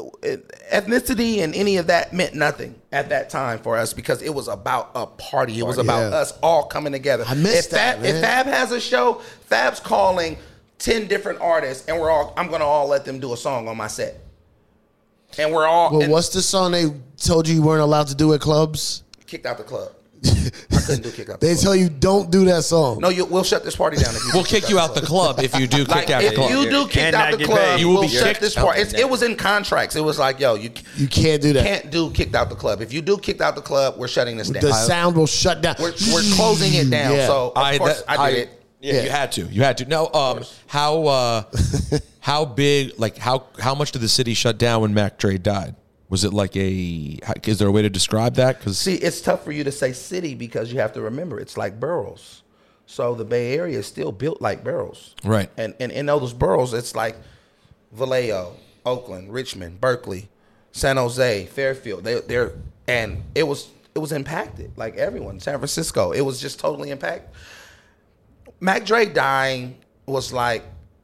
ethnicity, and any of that meant nothing at that time for us, because it was about a party. It was about Yeah. us all coming together. I missed if that, Fab, If man. Fab has a show, Fab's calling ten different artists, and we're all. I'm gonna all let them do a song on my set, and we're all Well, and what's the song they told you you weren't allowed to do at clubs? kicked out the club. I couldn't do kick out. The They club. tell you don't do that song. No, you, we'll shut this party down. If you We'll do kick you out the club if you do kick Like, out if the club. you do kick And out not the get club, paid. You will we'll be shut kicked this out. part. It's, it was in contracts. It was like, yo, you You can't do that. can't do kicked out the club. If you do kicked out the club, we're shutting this down. The sound will shut down. We're, we're closing it down. Yeah. So of I, course that- I did it. Yeah, Yeah. you had to. You had to. No, um, how uh, how big? Like how how much did the city shut down when Mac Dre died? Was it like a? how- Is there a way to describe that? Because See, it's tough for you to say city because you have to remember it's like boroughs. So the Bay Area is still built like boroughs. Right. And and in those boroughs, it's like Vallejo, Oakland, Richmond, Berkeley, San Jose, Fairfield. They they're and it was it was impacted. Like everyone, San Francisco, it was just totally impacted. Mac Dre dying was like,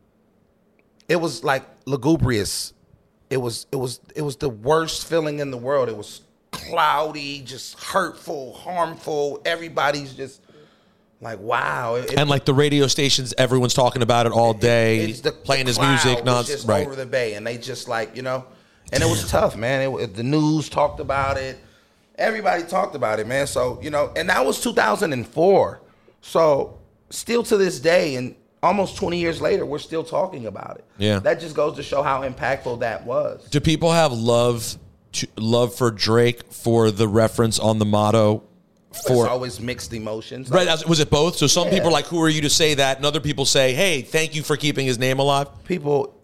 it was like lugubrious. It was it was it was the worst feeling in the world. It was cloudy, just hurtful, harmful. Everybody's just like, wow. It, and like the radio stations, everyone's talking about it all day, it's the, playing the his music, cloud non was just right. over the bay, and they just like, you know, and it was tough, man. It, the news talked about it. Everybody talked about it, man. So, you know, and that was two thousand four. So still to this day, and almost twenty years later, we're still talking about it. Yeah. That just goes to show how impactful that was. Do people have love to, love for Drake for the reference on the motto? For It's always mixed emotions. Right, was it both? So some Yeah. people are like, who are you to say that? And other people say, hey, thank you for keeping his name alive. People,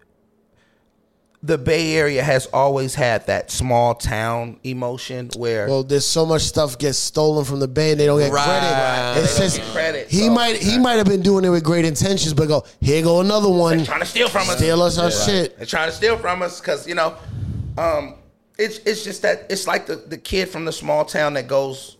the Bay Area has always had that small town emotion where Well, there's so much stuff gets stolen from the Bay and they don't get Right. credit. It's They don't just get credit, he so- might he might have been doing it with great intentions, but go here go another one. they're trying to steal from us. Steal us our Yeah. shit. They're trying to steal from us because, you know, um, it's it's just that it's like the, the kid from the small town that goes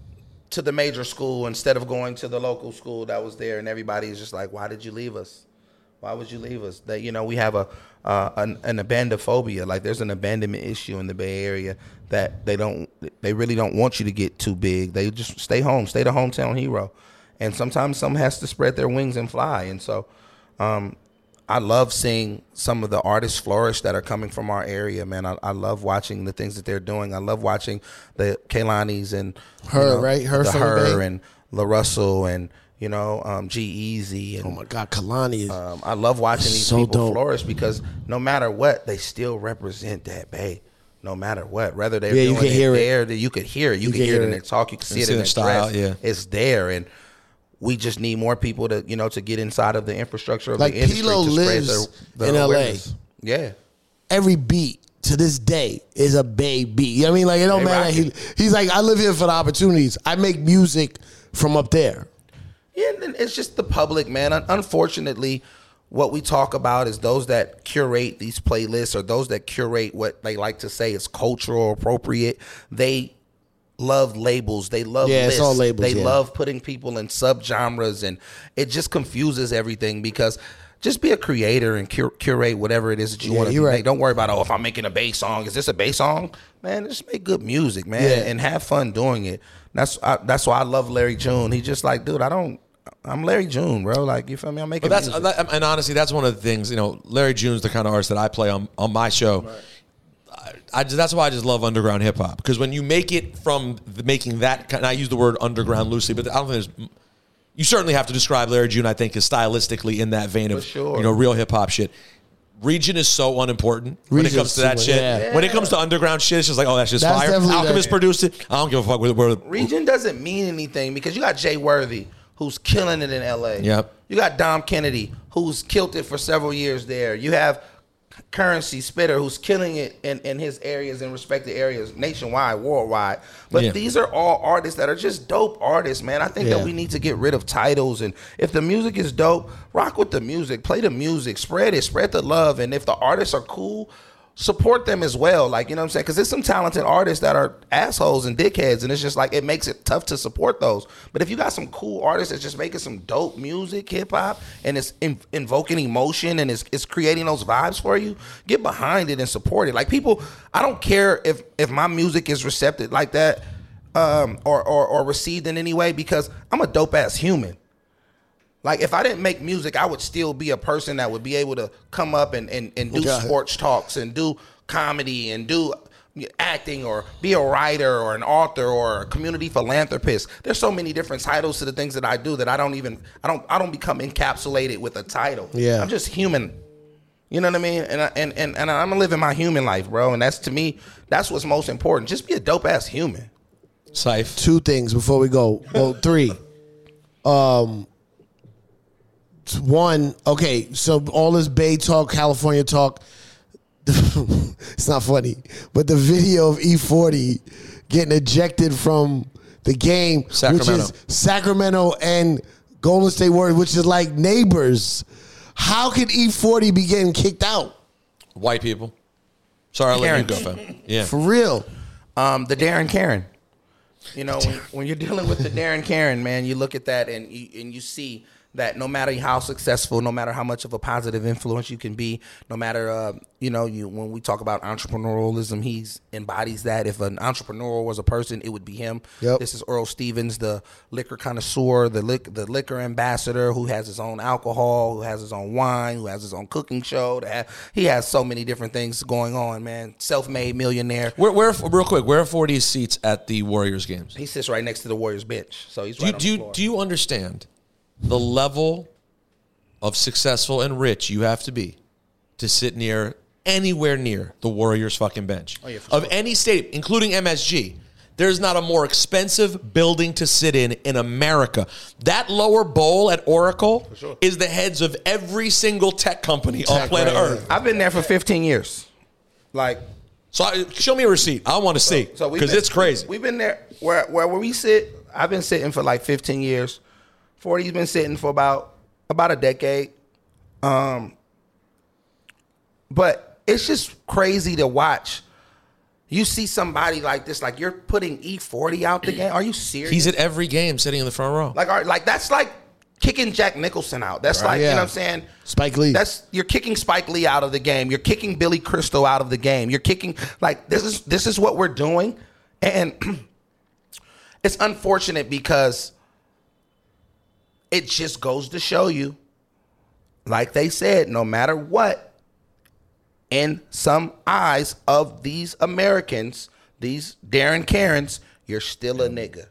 to the major school instead of going to the local school that was there, and everybody is just like, why did you leave us? Why would you leave us? That, you know, we have a uh, an, an abandophobia. Like there's an abandonment issue in the Bay Area that they don't, they really don't want you to get too big. They just stay home, stay the hometown hero. And sometimes some has to spread their wings and fly. And so um, I love seeing some of the artists flourish that are coming from our area, man. I, I love watching the things that they're doing. I love watching the Kailanis and Her, you know, right? Her the from the Her Bay. and La Russell and, you know, um, G-Eazy. And, Oh my God, Kalani is um, I love watching these So people dope. flourish because no matter what, they still represent that Bay. No matter what, whether they're Yeah, you doing can it hear it. there, that you could hear it. You, You can can hear it hear in it. their talk. You can see And it see in their their style, dress. yeah. It's there, and we just need more people to, you know, to get inside of the infrastructure of Like the industry P-Lo to spread lives their, their in L A. awareness. Yeah. every beat to this day is a Bay beat. You know what I mean? Like it don't They matter. rock He, he's like, I live here for the opportunities. I make music from up there. Yeah, and then it's just the public, man. Un- Unfortunately, what we talk about is those that curate these playlists or those that curate what they like to say is cultural appropriate. They love labels. They love Yeah, it's lists. all labels, They yeah. love putting people in subgenres, and it just confuses everything because just be a creator and cur- curate whatever it is that you Yeah, want to you're make. right. Don't worry about, oh, if I'm making a bass song, is this a bass song? Man, just make good music, man, Yeah. and have fun doing it. That's I, that's why I love Larry June. He's just like, dude, I don't. I'm Larry June, bro. Like, you feel me? I'm making But that's music. that, and honestly, that's one of the things. You know, Larry June's the kind of artist that I play on on my show. I, I just, that's why I just love underground hip hop, because when you make it from the, making that, kind, and I use the word underground loosely, but I don't think there's. You certainly have to describe Larry June, I think, as stylistically in that vein of For sure. you know real hip hop shit. Region is so unimportant when it Region's comes to that super- shit. yeah. When it comes to underground shit, it's just like, oh, that's just That's fire. definitely Alchemist that- produced it. I don't give a fuck where. where Region doesn't mean anything because you got Jay Worthy, who's killing it in L A. Yep. You got Dom Kennedy, who's killed it for several years there. You have Currency Spitter, who's killing it in, in his areas, in respected areas, nationwide, worldwide. But Yeah. these are all artists that are just dope artists, man. I think Yeah. that we need to get rid of titles. And if the music is dope, rock with the music, play the music, spread it, spread the love. And if the artists are cool, support them as well. Like, you know what I'm saying? Because there's some talented artists that are assholes and dickheads, and it's just like, it makes it tough to support those. But if you got some cool artists that's just making some dope music, hip hop, and it's in, invoking emotion and it's, it's creating those vibes for you, get behind it and support it. Like, people, I don't care if if my music is receptive like that um, or, or or received in any way, because I'm a dope ass human. Like, if I didn't make music, I would still be a person that would be able to come up and, and, and do Got it. sports talks and do comedy and do acting or be a writer or an author or a community philanthropist. There's so many different titles to the things that I do that I don't even, I don't, I don't become encapsulated with a title. Yeah. I'm just human. You know what I mean? And I, and, and, and I'm living my human life, bro. And that's, to me, that's what's most important. Just be a dope ass human. Syph. Two things before we go. Well, three. Um, one. Okay, so all this Bay talk, California talk. It's not funny, but the video of E forty getting ejected from the game, Sacramento. which is Sacramento and Golden State Warriors, which is like neighbors. How could E forty be getting kicked out? White people. Sorry, I'll let you go, Karen. fam. Yeah. For real. Um, the Darren Karen. You know, when, when you're dealing with the Darren Karen, man, you look at that and you, and you see that no matter how successful, no matter how much of a positive influence you can be, no matter, uh, you know, you when we talk about entrepreneurialism, he embodies that. If an entrepreneur was a person, it would be him. Yep. This is Earl Stevens, the liquor connoisseur, the, lic- the liquor ambassador who has his own alcohol, who has his own wine, who has his own cooking show. To have, he has so many different things going on, man. Self-made millionaire. Where, where, real quick, where are forty's seats at the Warriors games? He sits right next to the Warriors bench, so he's Do right you, on do the you, floor. do you understand the level of successful and rich you have to be to sit near anywhere near the Warriors fucking bench? Oh, yeah, for of sure. any state, including M S G. There's not a more expensive building to sit in in America. That lower bowl at Oracle sure. is the heads of every single tech company on Tech, planet right, Earth. I've been there for fifteen years. Like, So I, show me a receipt. I want to see so we've because been- it's crazy. We've been there where where we sit. I've been sitting for like fifteen years. forty's been sitting for about about a decade. Um, but it's just crazy to watch. You see somebody like this, like you're putting E forty out the game. Are you serious? He's at every game sitting in the front row. like, are, like that's like kicking Jack Nicholson out. That's like, you Yeah. know what I'm saying? Spike Lee. That's you're kicking Spike Lee out of the game. You're kicking Billy Crystal out of the game. You're kicking like this is this is what we're doing, and it's unfortunate because it just goes to show you, like they said, no matter what, in some eyes of these Americans, these Darren Karens, you're still a nigga.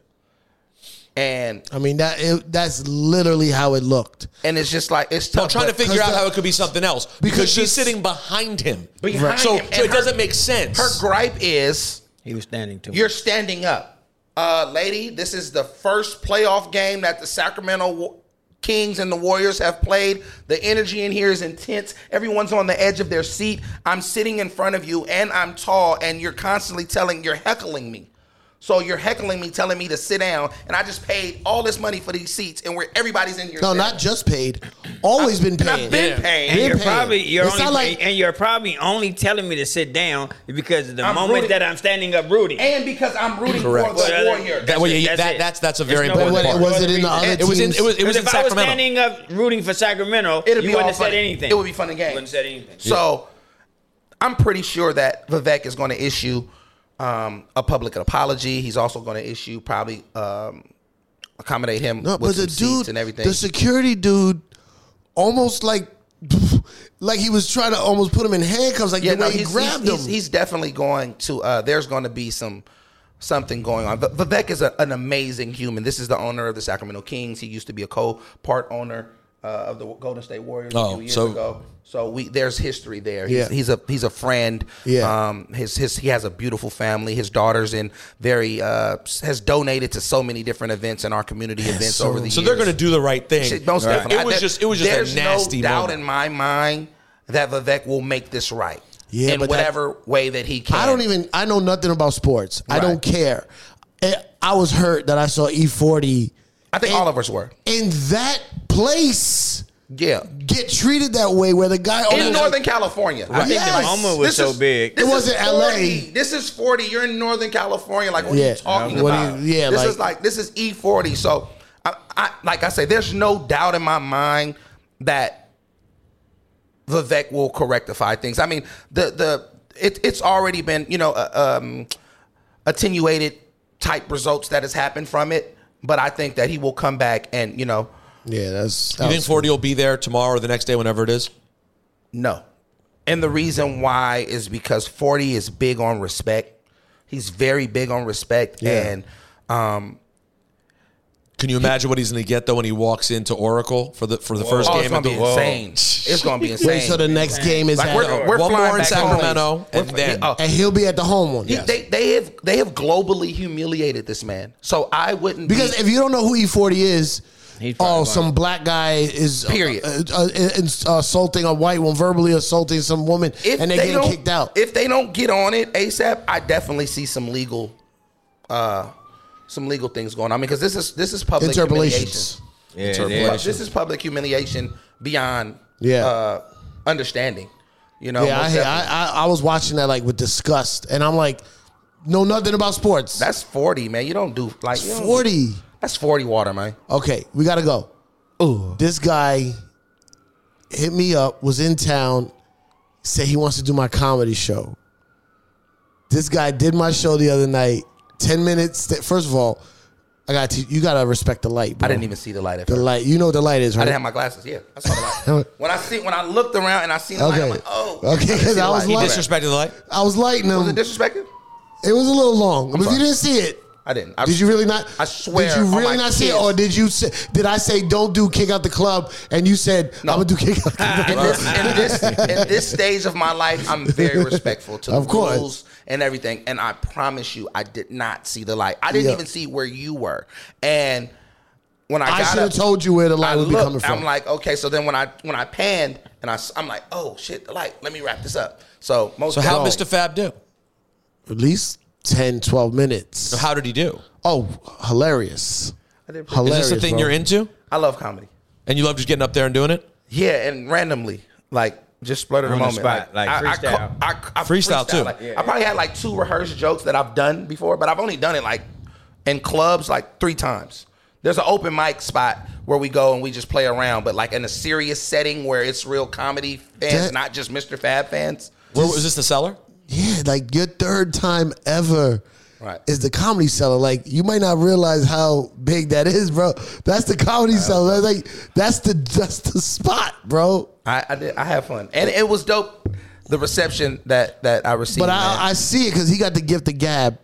And I mean that it, that's literally how it looked. and it's just like it's I'm tough. trying to but- figure out the- how it could be something else because, because she's this- sitting behind him. Behind so him, so and it her- doesn't make sense. Her gripe is He was standing too. you're standing up. Uh, lady, this is the first playoff game that the Sacramento Wa- Kings and the Warriors have played. The energy in here is intense. Everyone's on the edge of their seat. I'm sitting in front of you and I'm tall and you're constantly telling, you're heckling me. So you're heckling me, telling me to sit down, and I just paid all this money for these seats, and where everybody's in here. No, sitting. not just paid. Always been And I've paid. been Yeah. paying. And Been you're paying. probably you're It's only not like- and you're probably only telling me to sit down because of the I'm moment rooting- that I'm standing up rooting. And because I'm rooting Correct. for the Well, Warrior. That way, it, yeah, that- it. that's- that's a There's very no important other- part. no Was other it in the reason. other It was in teams? it was it was in If I was Sacramento. standing up rooting for Sacramento, It'd you be wouldn't all have said fun. anything. It would be fun and games. You wouldn't have said anything. So I'm pretty sure that Vivek is going to issue um, a public apology. He's also going to issue probably um, accommodate him No, with but some the seats dude, and everything. the security dude, almost like, like he was trying to almost put him in handcuffs, like yeah, the no, way he he's, grabbed he's, he's, him. he's definitely going to. Uh, there's going to be some something going on. V- Vivek is a, an amazing human. This is the owner of the Sacramento Kings. He used to be a co-part owner uh, of the Golden State Warriors Oh, a few years so- ago. So we there's history there. He's, Yeah. he's a he's a friend. Yeah. Um, his his he has a beautiful family. His daughter's in very uh, has donated to so many different events in our community events so- over the So years. they're going to do the right thing. Shit, most Right. definitely. It was I- just it was just there's a nasty no doubt moment. in my mind that Vivek will make this right. Yeah, in but that- whatever way that he can. I don't even. I know nothing about sports. I don't Right. care. Eh, I was hurt that I saw E forty. I think in- all of us were. in that place. Yeah. Get treated that way, where the guy In almost- Northern California. I think Yes. the moment was This so is- big. This It wasn't is L A. forty. This is forty. You're in Northern California. Like, what are Yeah. you talking What do about? you- yeah, This like- is like, this is E forty. So, I, I, like I say, there's no doubt in my mind that Vivek will correctify things. I mean, the the it, it's already been, you know, uh, um, attenuated type results that has happened from it. But I think that he will come back and, you know, Yeah, that's. You think forty will be there tomorrow or the next day, whenever it is? no. And the reason why is because forty is big on respect. He's very big on respect. Yeah. And um, Can you imagine what he's going to get though when he walks into Oracle for the for the first oh, game? it's going to of be the- insane. It's going to be insane. Wait, so the next game is Like, at, we're- we're one flying more in back home. Sacramento, and We're- then oh, and he'll be at the home one. he- they, they have they have globally humiliated this man. So I wouldn't Because be, if you don't know who E forty is, He's probably oh, gone. some black guy is uh, Period. uh, uh, uh, assaulting a white one, verbally assaulting some woman, if and they're they getting don't- kicked out. If they don't get on it ASAP, I definitely see some legal, uh, some legal things going on. I mean, because this is this is public Interpolations. humiliation. Yeah, it But is. this is public humiliation beyond Yeah. uh, understanding. You know, Yeah, I, most I, definitely. I I was watching that like with disgust, and I'm like, know nothing about sports. That's forty, man. You don't do like you don't- forty. That's forty water, man. Okay, we gotta go. Ooh. This guy hit me up, was in town, said he wants to do my comedy show. This guy did my show the other night. Ten minutes. First of all, I got to, you gotta respect the light, bro. I didn't even see the light at The first. light. You know what the light is, right? I didn't have my glasses. Yeah, I saw the light. when I see, when I looked around and I seen the light, Okay. I'm like, oh. Okay, I didn't see because the I was light. light- He disrespected the light. I was lighting him. Was it disrespected? It was a little long. But if sorry. you didn't see it, I didn't. I, did you really not? I swear Did you on really my not see it, kids. or did you say? Did I say don't do kick out the club, and you said No. I'm gonna do kick out the in club? this, in this in this stage of my life, I'm very respectful to the Of course. rules and everything. And I promise you, I did not see the light. I didn't Yeah. even see where you were. And when I, I got should have up, told you where the light I would be looked, coming from. I'm like, okay. So then when I when I panned and I am like, oh shit, the light. Let me wrap this up. So most So how definitely- Mister Fab do? At least ten, twelve minutes. So how did he do? Oh, hilarious. I did pretty- Hilarious. Is this the thing bro. you're into? I love comedy. And you love just getting up there and doing it? Yeah, and randomly, like just splurted a On the moment, spot, like I, I freestyle. co- I, I, Freestyle, too. Like, Yeah, I probably had like two rehearsed jokes that I've done before, but I've only done it like in clubs like three times. There's an open mic spot where we go and we just play around, but like in a serious setting where it's real comedy fans, That- not just Mister Fab fans. Where, was this the cellar? Yeah, like your third time ever Right. is the Comedy Cellar. Like you might not realize how big that is, bro. That's the Comedy Cellar. That's like that's the that's the spot, bro. I, I did. I had fun, and it was dope. The reception that that I received. But man. I, I see it because he got the gift of gab.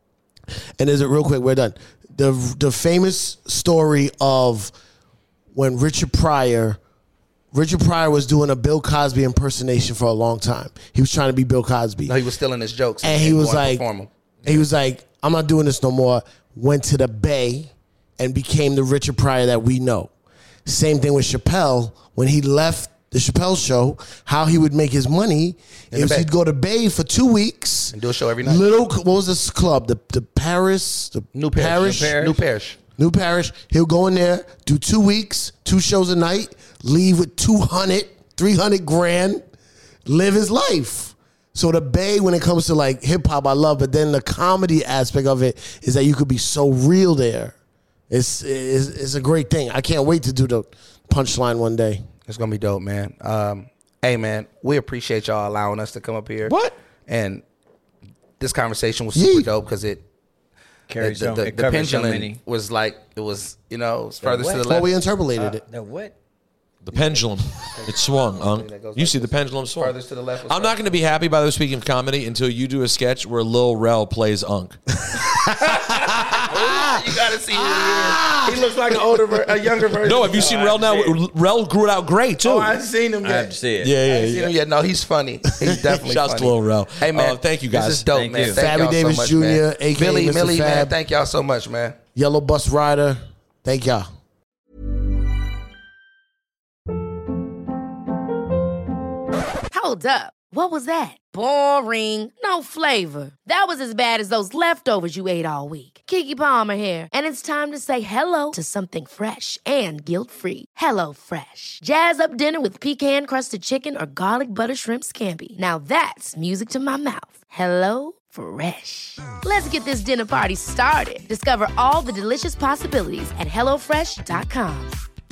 And is it real quick? We're done. The the famous story of when Richard Pryor, Richard Pryor was doing a Bill Cosby impersonation for a long time. He was trying to be Bill Cosby, no, he was stealing his jokes, and he was going to like, perform 'em. he was like, I'm not doing this no more. Went to the Bay and became the Richard Pryor that we know. Same thing with Chappelle when he left the Chappelle show. How he would make his money In the is Bay. he'd go to Bay for two weeks and do a show every night. Little, what was this club? The the Paris, the New Parish, Parish, New Parish. New Parish. He'll go in there, do two weeks, two shows a night, leave with two hundred, three hundred grand, live his life. So the Bay, when it comes to like hip hop, I love, but then the comedy aspect of it is that you could be so real there. It's it's, it's a great thing. I can't wait to do the punchline one day. It's gonna be dope, man. Um, hey, man, we appreciate y'all allowing us to come up here. What? And this conversation was super Yeet. dope because it Carries the, so, the, it the covers so pendulum many. was like it was, you know, it was furthest to what? the Well, left. we interpolated it. The what? The pendulum. It swung, Unc. that goes You like see the this. pendulum swung. Furthest to the left was I'm not going to be happy, by the way, speaking of comedy, until you do a sketch where Lil Rel plays Unc. you gotta see who he is. He looks like an older, ver- a younger version. No, have you seen I Rel now? haven't seen Rel grew it out great, too. Oh, I haven't seen him I yet. have to see it. yeah, I yeah, ain't seen yeah. him yet. No, he's funny. He's definitely Shouts funny. to Lil Rel. Hey, man. Uh, thank you, guys. This is dope, Thank man. you. Thank Fabby y'all Davis so much, Junior, man. A K A Millie, Mister Millie, man. Fab. Thank y'all so much, man. Yellow Bus Rider. Thank y'all. Hold up. What was that? Boring. No flavor. That was as bad as those leftovers you ate all week. Keke Palmer here. And it's time to say hello to something fresh and guilt-free. Hello Fresh. Jazz up dinner with pecan-crusted chicken or garlic butter shrimp scampi. Now that's music to my mouth. Hello Fresh. Let's get this dinner party started. Discover all the delicious possibilities at hello fresh dot com.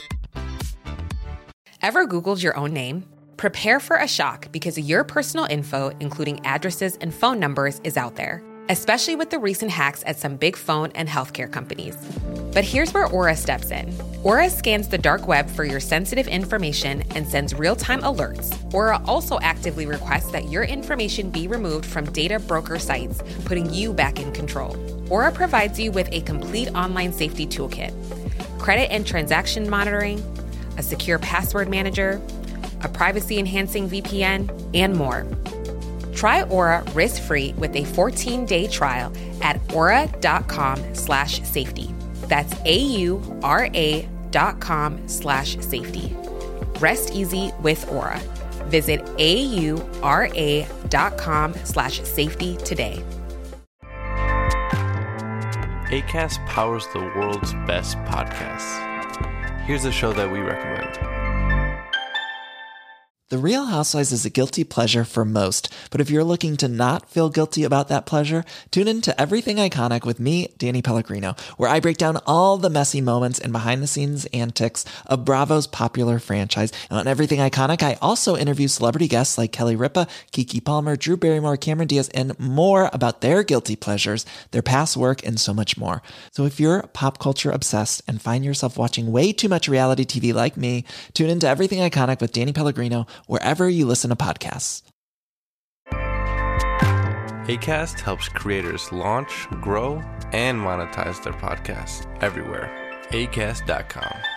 Ever Googled your own name? Prepare for a shock because your personal info, including addresses and phone numbers, is out there, especially with the recent hacks at some big phone and healthcare companies. But here's where Aura steps in. Aura scans the dark web for your sensitive information and sends real-time alerts. Aura also actively requests that your information be removed from data broker sites, putting you back in control. Aura provides you with a complete online safety toolkit, credit and transaction monitoring, a secure password manager, a privacy-enhancing V P N, and more. Try Aura risk-free with a fourteen-day trial at aura.com slash safety. That's A-U-R-A dot com slash safety. Rest easy with Aura. Visit A-U-R-A dot com slash safety today. Acast powers the world's best podcasts. Here's a show that we recommend. The Real Housewives is a guilty pleasure for most, but if you're looking to not feel guilty about that pleasure, tune in to Everything Iconic with me, Danny Pellegrino, where I break down all the messy moments and behind-the-scenes antics of Bravo's popular franchise. And on Everything Iconic, I also interview celebrity guests like Kelly Ripa, Keke Palmer, Drew Barrymore, Cameron Diaz, and more about their guilty pleasures, their past work, and so much more. So if you're pop culture obsessed and find yourself watching way too much reality T V like me, tune into Everything Iconic with Danny Pellegrino wherever you listen to podcasts. Acast helps creators launch, grow, and monetize their podcasts everywhere. acast dot com.